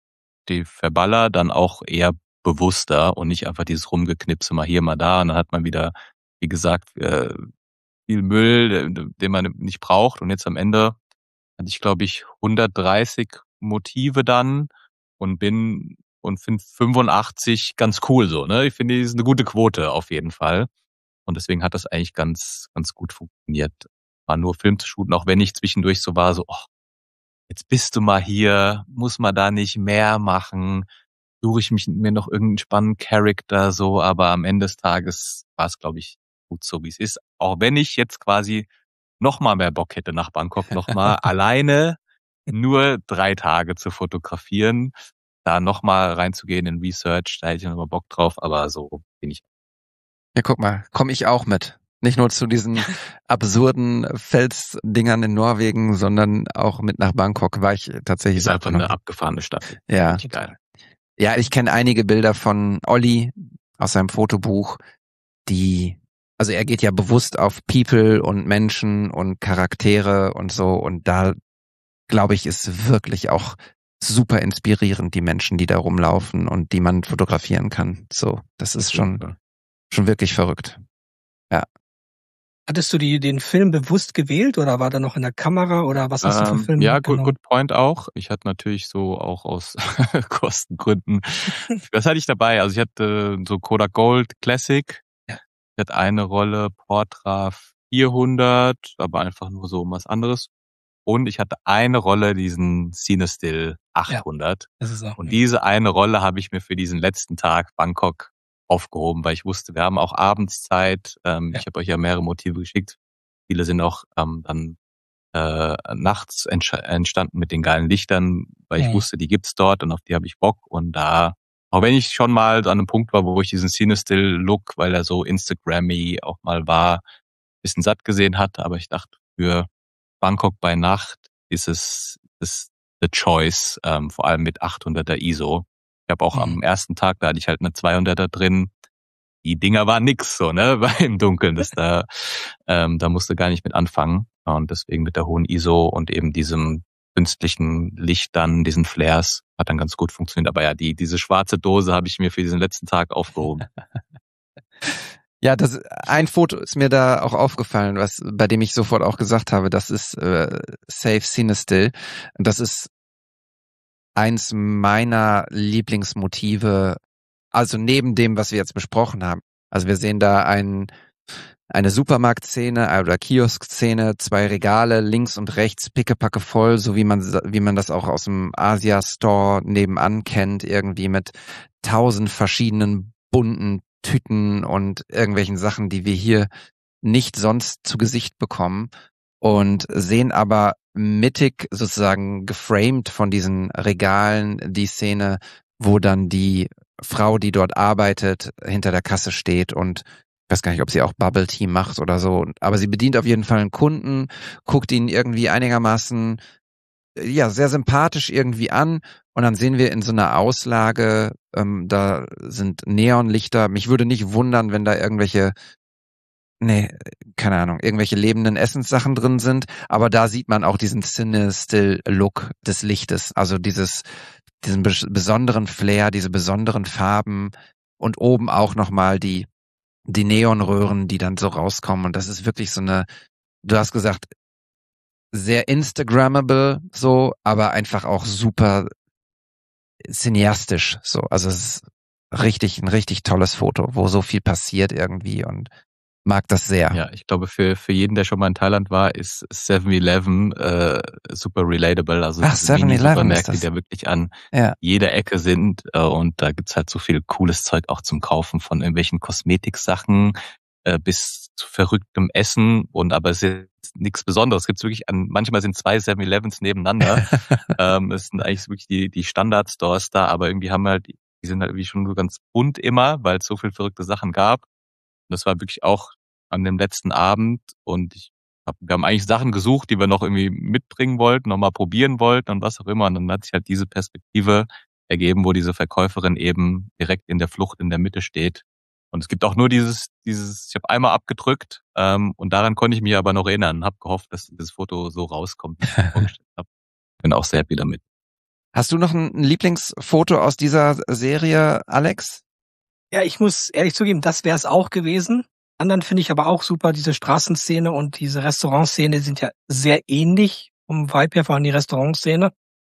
die verballer, dann auch eher bewusster und nicht einfach dieses Rumgeknipse mal hier, mal da. Und dann hat man wieder, wie gesagt, äh, viel Müll, den man nicht braucht. Und jetzt am Ende hatte ich, glaube ich, hundertdreißig Motive dann und bin und finde fünfundachtzig ganz cool so. Ne? Ich finde, das ist eine gute Quote auf jeden Fall. Und deswegen hat das eigentlich ganz, ganz gut funktioniert. War nur Film zu shooten, auch wenn ich zwischendurch so war, so, oh, jetzt bist du mal hier, muss man da nicht mehr machen, suche ich mich mir noch irgendeinen spannenden Charakter so, aber am Ende des Tages war es, glaube ich, gut so, wie es ist. Auch wenn ich jetzt quasi noch mal mehr Bock hätte, nach Bangkok noch mal alleine nur drei Tage zu fotografieren, da noch mal reinzugehen in Research, da hätte ich noch mal Bock drauf, aber so bin ich. Ja, guck mal, komme ich auch mit. Nicht nur zu diesen absurden Felsdingern in Norwegen, sondern auch mit nach Bangkok war ich tatsächlich. Ist einfach eine abgefahrene Stadt. Ja. Geil. Ja, ich kenne einige Bilder von Olli aus seinem Fotobuch, die, also er geht ja bewusst auf People und Menschen und Charaktere und so und da, glaube ich, ist wirklich auch super inspirierend, die Menschen, die da rumlaufen und die man fotografieren kann. So, das ist schon, schon wirklich verrückt. Ja. Hattest du die, den Film bewusst gewählt oder war da noch in der Kamera oder was hast ähm, du für Filme? Ja, good, good point auch. Ich hatte natürlich so auch aus Kostengründen, was hatte ich dabei? Also ich hatte so Kodak Gold Classic. Ja. Ich hatte eine Rolle Portra vierhundert, aber einfach nur so um was anderes. Und ich hatte eine Rolle, diesen Cinestill achthundert. Ja, das ist auch und mega. diese eine Rolle habe ich mir für diesen letzten Tag Bangkok aufgehoben, weil ich wusste, wir haben auch Abendszeit. Ähm, Ja. Ich habe euch ja mehrere Motive geschickt. Viele sind auch ähm, dann äh, nachts entsch- entstanden mit den geilen Lichtern, weil ich Mhm. wusste, die gibt's dort und auf die habe ich Bock. Und da, auch wenn ich schon mal an einem Punkt war, wo ich diesen Cinestill-Look, weil er so Instagrammy auch mal war, bisschen satt gesehen hatte, aber ich dachte, für Bangkok bei Nacht ist es ist the choice, ähm, vor allem mit achthunderter I S O. Ich habe auch Mhm. am ersten Tag, da hatte ich halt eine zweihunderter drin. Die Dinger waren nix so, ne, weil im Dunkeln, das da, ähm, da musste gar nicht mit anfangen. Und deswegen mit der hohen I S O und eben diesem künstlichen Licht dann, diesen Flares, hat dann ganz gut funktioniert. Aber ja, die diese schwarze Dose habe ich mir für diesen letzten Tag aufgehoben. Ja, das ein Foto ist mir da auch aufgefallen, was bei dem ich sofort auch gesagt habe, das ist äh, Safe Cinestill. Das ist eins meiner Lieblingsmotive, also neben dem, was wir jetzt besprochen haben. Also wir sehen da ein, eine Supermarktszene oder Kiosk-Szene, zwei Regale links und rechts pickepacke voll, so wie man wie man das auch aus dem Asia-Store nebenan kennt, irgendwie mit tausend verschiedenen bunten Tüten und irgendwelchen Sachen, die wir hier nicht sonst zu Gesicht bekommen und sehen aber mittig sozusagen geframed von diesen Regalen die Szene, wo dann die Frau, die dort arbeitet, hinter der Kasse steht und ich weiß gar nicht, ob sie auch Bubble Tea macht oder so, aber sie bedient auf jeden Fall einen Kunden, guckt ihn irgendwie einigermaßen ja sehr sympathisch irgendwie an und dann sehen wir in so einer Auslage, ähm, da sind Neonlichter. Mich würde nicht wundern, wenn da irgendwelche, nee, keine Ahnung, irgendwelche lebenden Essenssachen drin sind, aber da sieht man auch diesen Cinestill-Look des Lichtes, also dieses, diesen bes- besonderen Flair, diese besonderen Farben und oben auch nochmal die, die Neonröhren, die dann so rauskommen und das ist wirklich so eine, du hast gesagt, sehr Instagrammable, so, aber einfach auch super cineastisch, so. Also es ist richtig, ein richtig tolles Foto, wo so viel passiert irgendwie und mag das sehr. Ja, ich glaube, für für jeden, der schon mal in Thailand war, ist seven eleven äh, super relatable. Also Ach, diese seven eleven Mini-Supermärkte, ist die das. da wirklich an Ja. jeder Ecke sind. Äh, und da gibt's halt so viel cooles Zeug auch zum Kaufen, von irgendwelchen Kosmetiksachen äh, bis zu verrücktem Essen. Und aber es ist nichts Besonderes. Es gibt's wirklich an, manchmal sind zwei seven elevens nebeneinander. ähm, es sind eigentlich wirklich die die Standard-Stores da, aber irgendwie haben wir halt, die sind halt irgendwie schon so ganz bunt immer, weil es so viel verrückte Sachen gab. Das war wirklich auch an dem letzten Abend und ich hab, wir haben eigentlich Sachen gesucht, die wir noch irgendwie mitbringen wollten, noch mal probieren wollten und was auch immer. Und dann hat sich halt diese Perspektive ergeben, wo diese Verkäuferin eben direkt in der Flucht in der Mitte steht. Und es gibt auch nur dieses, dieses, ich habe einmal abgedrückt ähm, und daran konnte ich mich aber noch erinnern. Habe gehofft, dass das Foto so rauskommt, wie ich mir vorgestellt habe. Bin auch sehr happy damit. Hast du noch ein Lieblingsfoto aus dieser Serie, Alex? Ja, ich muss ehrlich zugeben, das wäre es auch gewesen. Anderen finde ich aber auch super, diese Straßenszene und diese Restaurantszene sind ja sehr ähnlich vom Vibe her, vor allem die Restaurantszene,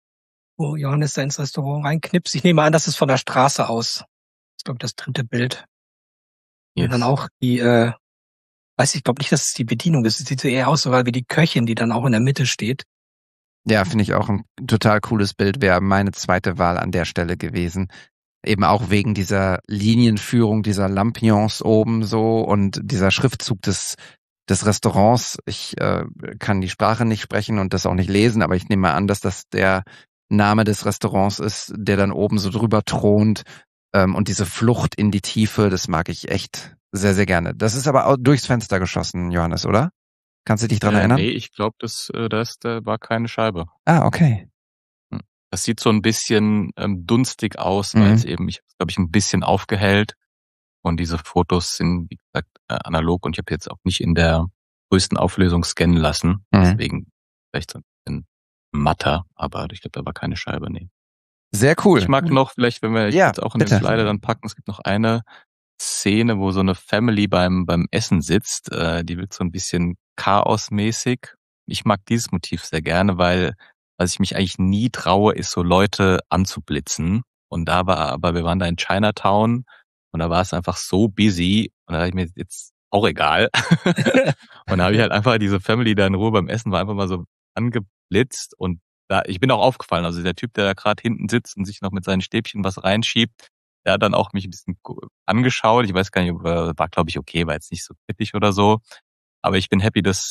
wo Johannes da ins Restaurant reinknipst. Ich nehme an, das ist von der Straße aus. Das ist, glaube ich, das dritte Bild. Yes. Und dann auch die, äh, weiß ich glaube nicht, dass es die Bedienung ist. Es sieht so eher aus, sogar wie die Köchin, die dann auch in der Mitte steht. Ja, finde ich auch ein total cooles Bild, wäre meine zweite Wahl an der Stelle gewesen. Eben auch wegen dieser Linienführung, dieser Lampions oben so und dieser Schriftzug des des Restaurants. Ich äh, kann die Sprache nicht sprechen und das auch nicht lesen, aber ich nehme mal an, dass das der Name des Restaurants ist, der dann oben so drüber thront. Ähm, und diese Flucht in die Tiefe, das mag ich echt sehr, sehr gerne. Das ist aber auch durchs Fenster geschossen, Johannes, oder? Kannst du dich dran äh, erinnern? Nee, ich glaube, das, äh, das da war keine Scheibe. Ah, okay. Das sieht so ein bisschen ähm, dunstig aus, Mhm. weil es eben, ich habe glaube ich, ein bisschen aufgehellt. Und diese Fotos sind, wie gesagt, äh, analog und ich habe jetzt auch nicht in der größten Auflösung scannen lassen. Mhm. Deswegen vielleicht so ein bisschen matter, aber ich glaube, da war keine Scheibe, nee. Sehr cool. Ich mag noch, vielleicht, wenn wir Ja, jetzt auch in bitte. den Slider dann packen, es gibt noch eine Szene, wo so eine Family beim beim Essen sitzt. Äh, die wird so ein bisschen chaosmäßig. Ich mag dieses Motiv sehr gerne, weil was ich mich eigentlich nie traue, ist so Leute anzublitzen. Und da war, aber wir waren da in Chinatown und da war es einfach so busy und da dachte ich mir, jetzt auch egal. Und da habe ich halt einfach diese Family da in Ruhe beim Essen war einfach mal so angeblitzt und da, ich bin auch aufgefallen, also der Typ, der da gerade hinten sitzt und sich noch mit seinen Stäbchen was reinschiebt, der hat dann auch mich ein bisschen angeschaut. Ich weiß gar nicht, war glaube ich okay, war jetzt nicht so kritisch oder so. Aber ich bin happy, dass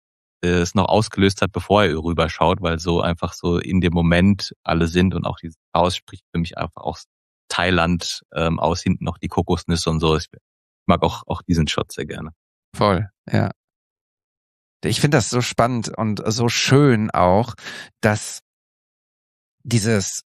es noch ausgelöst hat, bevor er rüberschaut, weil so einfach so in dem Moment alle sind und auch dieses Chaos spricht für mich einfach aus Thailand ähm, aus, hinten noch die Kokosnüsse und so. Ich mag auch, auch diesen Shot sehr gerne. Voll, ja. Ich finde das so spannend und so schön auch, dass dieses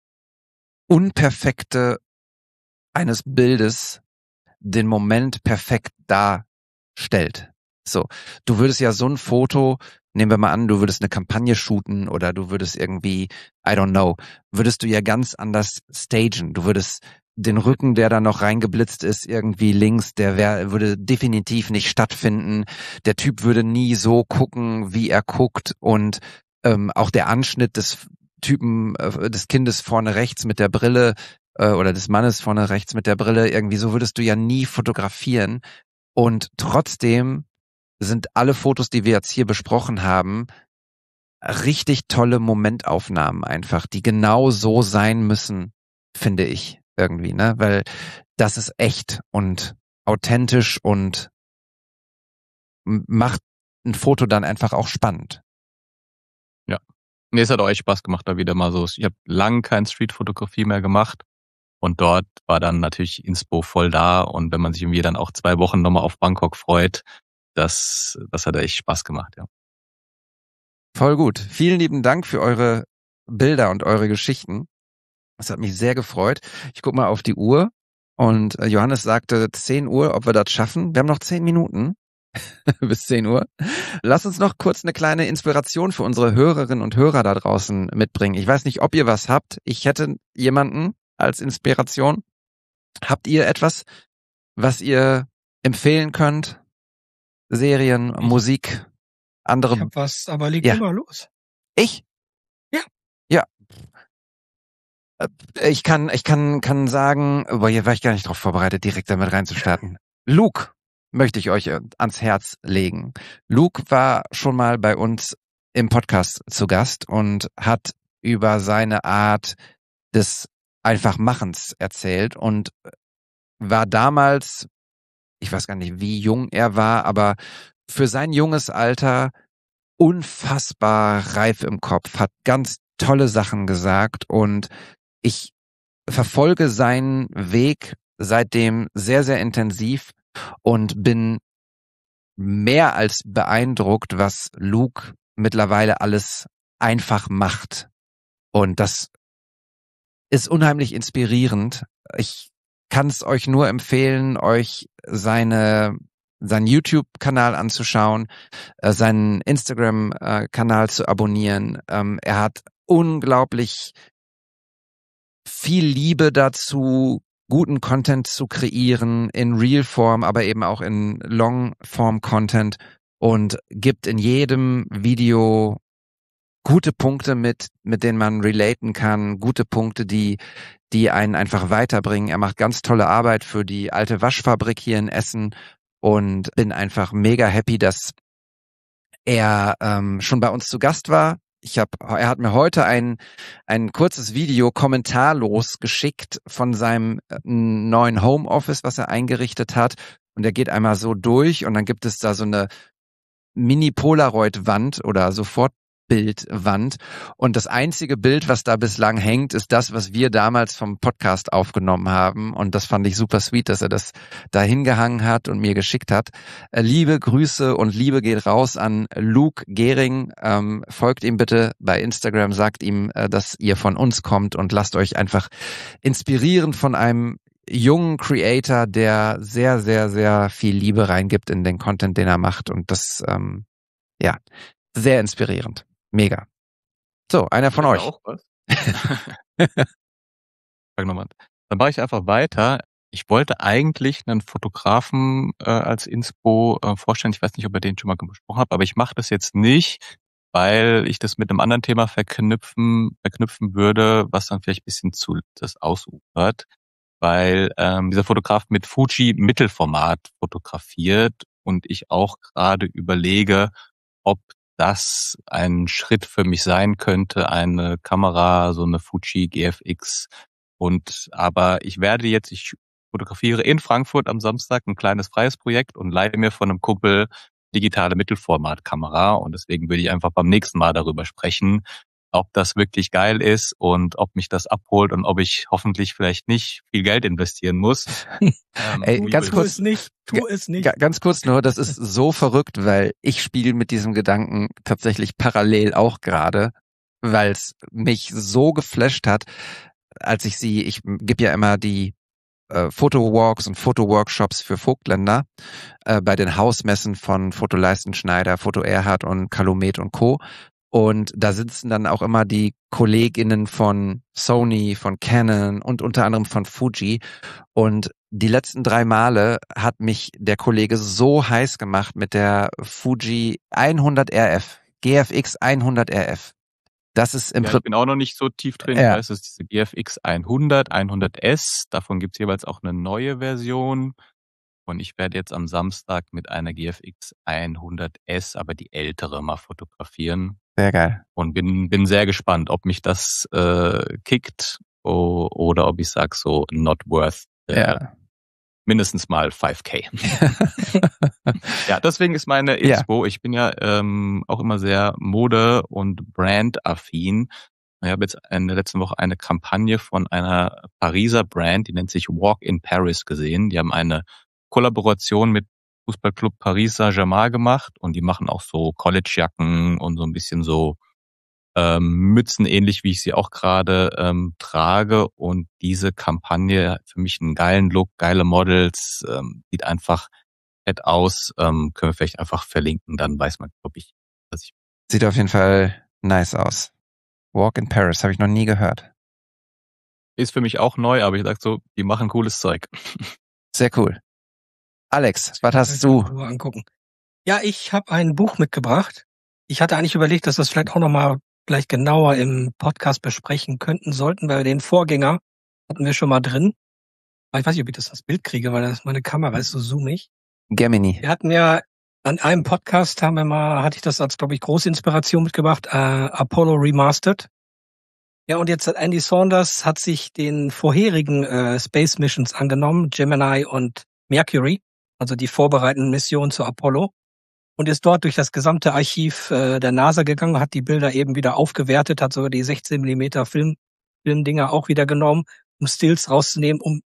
Unperfekte eines Bildes den Moment perfekt darstellt. So, du würdest ja so ein Foto, nehmen wir mal an, du würdest eine Kampagne shooten oder du würdest irgendwie, I don't know, würdest du ja ganz anders stagen. Du würdest den Rücken, der da noch reingeblitzt ist, irgendwie links, der wär, würde definitiv nicht stattfinden. Der Typ würde nie so gucken, wie er guckt und ähm, auch der Anschnitt des Typen, äh, des Kindes vorne rechts mit der Brille äh, oder des Mannes vorne rechts mit der Brille, irgendwie so würdest du ja nie fotografieren. Und trotzdem sind alle Fotos, die wir jetzt hier besprochen haben, richtig tolle Momentaufnahmen einfach, die genau so sein müssen, finde ich irgendwie, ne? Weil das ist echt und authentisch und macht ein Foto dann einfach auch spannend. Ja. Nee, es hat auch echt Spaß gemacht, da wieder mal so. Ich habe lang kein Streetfotografie mehr gemacht und dort war dann natürlich Inspo voll da und wenn man sich irgendwie dann auch zwei Wochen nochmal auf Bangkok freut, das, das hat echt Spaß gemacht, ja. Voll gut. Vielen lieben Dank für eure Bilder und eure Geschichten. Das hat mich sehr gefreut. Ich guck mal auf die Uhr und Johannes sagte zehn Uhr, ob wir das schaffen. Wir haben noch zehn Minuten bis zehn Uhr. Lass uns noch kurz eine kleine Inspiration für unsere Hörerinnen und Hörer da draußen mitbringen. Ich weiß nicht, ob ihr was habt. Ich hätte jemanden als Inspiration. Habt ihr etwas, was ihr empfehlen könnt? Serien, ich, Musik, andere... Ich hab was, aber leg ja. immer los. Ich? Ja. Ja. Ich kann, ich kann, kann sagen, aber hier war ich gar nicht drauf vorbereitet, direkt damit reinzustarten. Luke möchte ich euch ans Herz legen. Luke war schon mal bei uns im Podcast zu Gast und hat über seine Art des Einfachmachens erzählt und war damals, ich weiß gar nicht, wie jung er war, aber für sein junges Alter unfassbar reif im Kopf, hat ganz tolle Sachen gesagt und ich verfolge seinen Weg seitdem sehr, sehr intensiv und bin mehr als beeindruckt, was Luke mittlerweile alles einfach macht. Und das ist unheimlich inspirierend. Ich kann es euch nur empfehlen, euch seine seinen YouTube-Kanal anzuschauen, äh, seinen Instagram-Kanal zu abonnieren. Ähm, er hat unglaublich viel Liebe dazu, guten Content zu kreieren in Real-Form, aber eben auch in Long-Form-Content und gibt in jedem Video gute Punkte mit, mit denen man relaten kann, gute Punkte, die, die einen einfach weiterbringen. Er macht ganz tolle Arbeit für die alte Waschfabrik hier in Essen und bin einfach mega happy, dass er ähm, schon bei uns zu Gast war. Ich hab, er hat mir heute ein, ein kurzes Video kommentarlos geschickt von seinem äh, neuen Homeoffice, was er eingerichtet hat. Und er geht einmal so durch und dann gibt es da so eine Mini-Polaroid-Wand oder Sofortbildwand. Und das einzige Bild, was da bislang hängt, ist das, was wir damals vom Podcast aufgenommen haben. Und das fand ich super sweet, dass er das da hingehangen hat und mir geschickt hat. Äh, liebe Grüße und Liebe geht raus an Luke Gehring. Ähm, folgt ihm bitte bei Instagram, sagt ihm, äh, dass ihr von uns kommt und lasst euch einfach inspirieren von einem jungen Creator, der sehr, sehr, sehr viel Liebe reingibt in den Content, den er macht. Und das, ähm, ja, sehr inspirierend. Mega. So, einer von euch. Auch was? Sag nochmal. Dann mache ich einfach weiter. Ich wollte eigentlich einen Fotografen äh, als Inspo äh, vorstellen. Ich weiß nicht, ob ihr den schon mal gesprochen habt, aber ich mache das jetzt nicht, weil ich das mit einem anderen Thema verknüpfen, verknüpfen würde, was dann vielleicht ein bisschen zu das ausufert. Weil ähm, dieser Fotograf mit Fuji Mittelformat fotografiert und ich auch gerade überlege, ob das ein Schritt für mich sein könnte, eine Kamera, so eine Fuji G F X. Und aber ich werde jetzt, ich fotografiere in Frankfurt am Samstag ein kleines freies Projekt und leihe mir von einem Kumpel digitale Mittelformatkamera. Und deswegen würde ich einfach beim nächsten Mal darüber sprechen, ob das wirklich geil ist und ob mich das abholt und ob ich hoffentlich vielleicht nicht viel Geld investieren muss. ähm, Ey, ganz Tu kurz, es nicht, tu es nicht. Ga- Ganz kurz nur, das ist so verrückt, weil ich spiele mit diesem Gedanken tatsächlich parallel auch gerade, weil es mich so geflasht hat, als ich sie, ich gebe ja immer die äh, Fotowalks und Fotoworkshops für Vogtländer äh, bei den Hausmessen von Foto Leistenschneider, Foto Erhard und Calumet und Co. Und da sitzen dann auch immer die KollegInnen von Sony, von Canon und unter anderem von Fuji. Und die letzten drei Male hat mich der Kollege so heiß gemacht mit der Fuji hundert R F, G F X hundert R F. Das ist im Ja, ich Prinzip, bin auch noch nicht so tief drin. Ja. Ich weiß, es ist diese G F X hundert, hundert S. Davon gibt es jeweils auch eine neue Version. Und ich werde jetzt am Samstag mit einer G F X hundert S, aber die ältere, mal fotografieren. sehr geil. Und bin bin sehr gespannt, ob mich das äh, kickt o- oder ob ich sag so not worth äh, Ja. mindestens mal fünf K. Ja, deswegen ist meine Ja. Inspo, ich bin ja ähm, auch immer sehr Mode- und Brand-affin. Ich habe jetzt in der letzten Woche eine Kampagne von einer Pariser Brand, die nennt sich Walk in Paris, gesehen. Die haben eine Kollaboration mit Fußballclub Paris Saint-Germain gemacht und die machen auch so Collegejacken und so ein bisschen so ähm, Mützen, ähnlich wie ich sie auch gerade ähm, trage. Und diese Kampagne hat für mich einen geilen Look, geile Models, ähm, sieht einfach nett aus. Ähm, können wir vielleicht einfach verlinken, dann weiß man, glaube ich, was ich. Sieht auf jeden Fall nice aus. Walk in Paris, habe ich noch nie gehört. Ist für mich auch neu, aber ich sag so, die machen cooles Zeug. Sehr cool. Alex, was hast Kann ich du? mir nur angucken. Ja, ich habe ein Buch mitgebracht. Ich hatte eigentlich überlegt, dass wir das vielleicht auch nochmal vielleicht genauer im Podcast besprechen könnten sollten, weil den Vorgänger hatten wir schon mal drin. Aber ich weiß nicht, ob ich das das Bild kriege, weil das meine Kamera ist so zoomig. Gemini. Wir hatten ja an einem Podcast haben wir mal, hatte ich das als, glaube ich, große Inspiration mitgebracht, äh, Apollo Remastered. Ja, und jetzt hat Andy Saunders hat sich den vorherigen äh, Space Missions angenommen, Gemini und Mercury, also die vorbereitenden Missionen zu Apollo, und ist dort durch das gesamte Archiv äh, der NASA gegangen, hat die Bilder eben wieder aufgewertet, hat sogar die sechzehn Millimeter Film, Filmdinger auch wieder genommen, um Stills rauszunehmen, um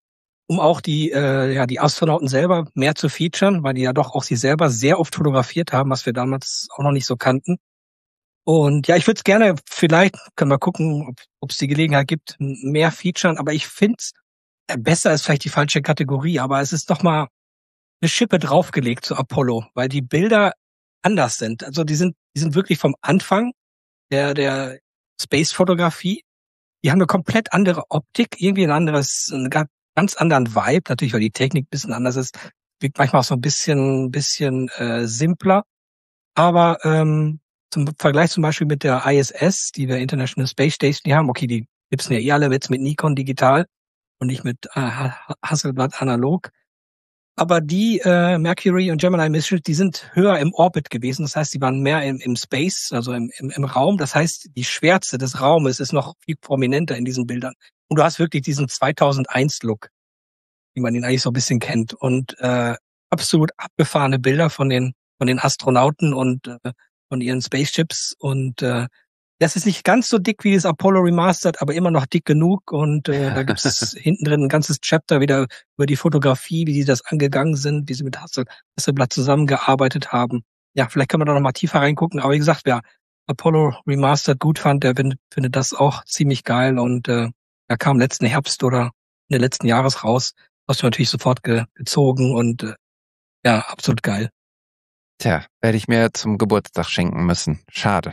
um auch die äh, ja die Astronauten selber mehr zu featuren, weil die ja doch auch sie selber sehr oft fotografiert haben, was wir damals auch noch nicht so kannten. Und ja, ich würde es gerne, vielleicht können wir gucken, ob es die Gelegenheit gibt, mehr featuren, aber ich finde es, besser ist vielleicht die falsche Kategorie, aber es ist doch mal eine Schippe draufgelegt zu Apollo, weil die Bilder anders sind. Also die sind die sind wirklich vom Anfang der der Space-Fotografie. Die haben eine komplett andere Optik, irgendwie ein anderes, einen ganz anderen Vibe, natürlich, weil die Technik ein bisschen anders ist, wirkt manchmal auch so ein bisschen bisschen äh, simpler, aber ähm, zum Vergleich zum Beispiel mit der I S S, die wir International Space Station die haben, okay, die gibt's ja eh alle jetzt mit Nikon digital und nicht mit äh, Hasselblad analog. Aber die äh, Mercury und Gemini Mission, die sind höher im Orbit gewesen. Das heißt, die waren mehr im, im Space, also im, im, im Raum. Das heißt, die Schwärze des Raumes ist noch viel prominenter in diesen Bildern. Und du hast wirklich diesen zweitausendeins Look, wie man ihn eigentlich so ein bisschen kennt. Und äh, absolut abgefahrene Bilder von den von den Astronauten und äh, von ihren Spaceships. Und äh, das ist nicht ganz so dick wie das Apollo Remastered, aber immer noch dick genug. Und äh, da gibt's hinten drin ein ganzes Chapter wieder über die Fotografie, wie sie das angegangen sind, wie sie mit Hassel, Hasselblad zusammengearbeitet haben. Ja, vielleicht kann man da noch mal tiefer reingucken. Aber wie gesagt, wer Apollo Remastered gut fand, der findet, findet das auch ziemlich geil. Und äh, da kam letzten Herbst oder Ende letzten Jahres raus. Hast du natürlich sofort ge gezogen und äh, ja, absolut geil. Tja, werde ich mir zum Geburtstag schenken müssen. Schade.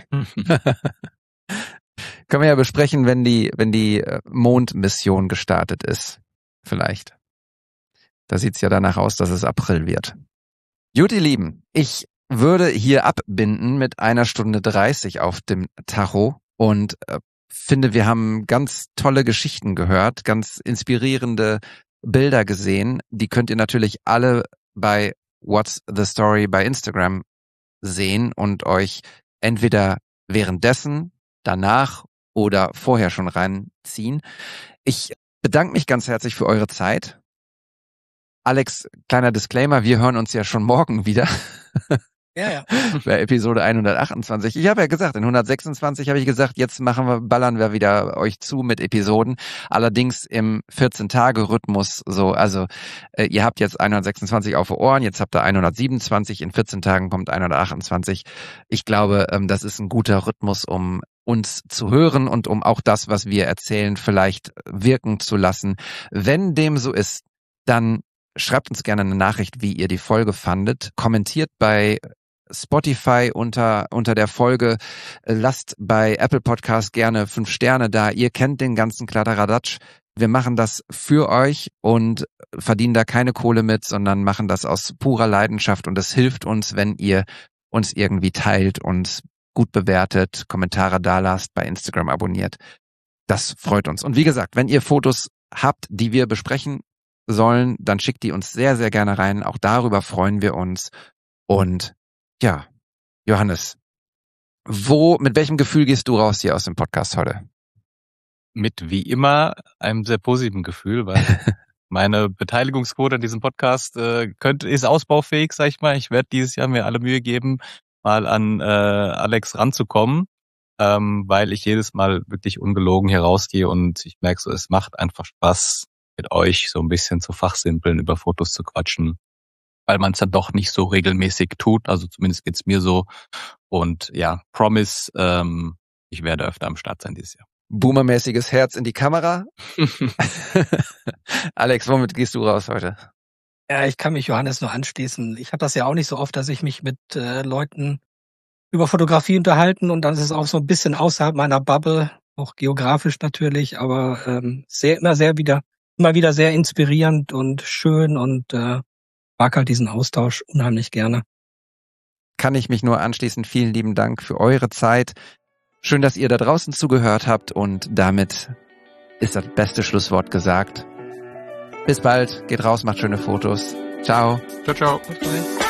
Können wir ja besprechen, wenn die, wenn die Mondmission gestartet ist. Vielleicht. Da sieht's ja danach aus, dass es April wird. Gut, ihr Lieben, ich würde hier abbinden mit einer Stunde dreißig auf dem Tacho und äh, finde, wir haben ganz tolle Geschichten gehört, ganz inspirierende Bilder gesehen. Die könnt ihr natürlich alle bei What's the Story bei Instagram sehen und euch entweder währenddessen, danach oder vorher schon reinziehen. Ich bedanke mich ganz herzlich für eure Zeit. Alex, kleiner Disclaimer, wir hören uns ja schon morgen wieder. Ja, ja. Bei Episode hundertachtundzwanzig. Ich habe ja gesagt, in hundertsechsundzwanzig habe ich gesagt, jetzt machen wir, ballern wir wieder euch zu mit Episoden. Allerdings im vierzehn-Tage-Rhythmus so. Also äh, ihr habt jetzt hundertsechsundzwanzig auf den Ohren, jetzt habt ihr hundertsiebenundzwanzig, in vierzehn Tagen kommt hundertachtundzwanzig. Ich glaube, ähm, das ist ein guter Rhythmus, um uns zu hören und um auch das, was wir erzählen, vielleicht wirken zu lassen. Wenn dem so ist, dann schreibt uns gerne eine Nachricht, wie ihr die Folge fandet. Kommentiert bei Spotify unter unter der Folge. Lasst bei Apple Podcast gerne fünf Sterne da. Ihr kennt den ganzen Kladderadatsch. Wir machen das für euch und verdienen da keine Kohle mit, sondern machen das aus purer Leidenschaft. Und es hilft uns, wenn ihr uns irgendwie teilt und gut bewertet, Kommentare da lasst, bei Instagram abonniert. Das freut uns. Und wie gesagt, wenn ihr Fotos habt, die wir besprechen sollen, dann schickt die uns sehr, sehr gerne rein. Auch darüber freuen wir uns. Und ja, Johannes, wo, mit welchem Gefühl gehst du raus hier aus dem Podcast heute? Mit wie immer einem sehr positiven Gefühl, weil meine Beteiligungsquote an diesem Podcast äh, könnte ist ausbaufähig, sag ich mal. Ich werde dieses Jahr mir alle Mühe geben, mal an äh, Alex ranzukommen, ähm, weil ich jedes Mal wirklich ungelogen hier rausgehe und ich merke so, es macht einfach Spaß, mit euch so ein bisschen zu fachsimpeln, über Fotos zu quatschen, weil man es dann doch nicht so regelmäßig tut, also zumindest geht's mir so. Und ja, Promise, ähm, ich werde öfter am Start sein dieses Jahr. Boomermäßiges Herz in die Kamera. Alex, womit gehst du raus heute? Ja, ich kann mich Johannes nur anschließen. Ich habe das ja auch nicht so oft, dass ich mich mit äh, Leuten über Fotografie unterhalten und dann ist es auch so ein bisschen außerhalb meiner Bubble, auch geografisch natürlich, aber ähm, sehr immer sehr wieder immer wieder sehr inspirierend und schön und äh, mag halt diesen Austausch unheimlich gerne. Kann ich mich nur anschließen. Vielen lieben Dank für eure Zeit. Schön, dass ihr da draußen zugehört habt und damit ist das beste Schlusswort gesagt. Bis bald, geht raus, macht schöne Fotos. Ciao. Ciao, ciao. Bye.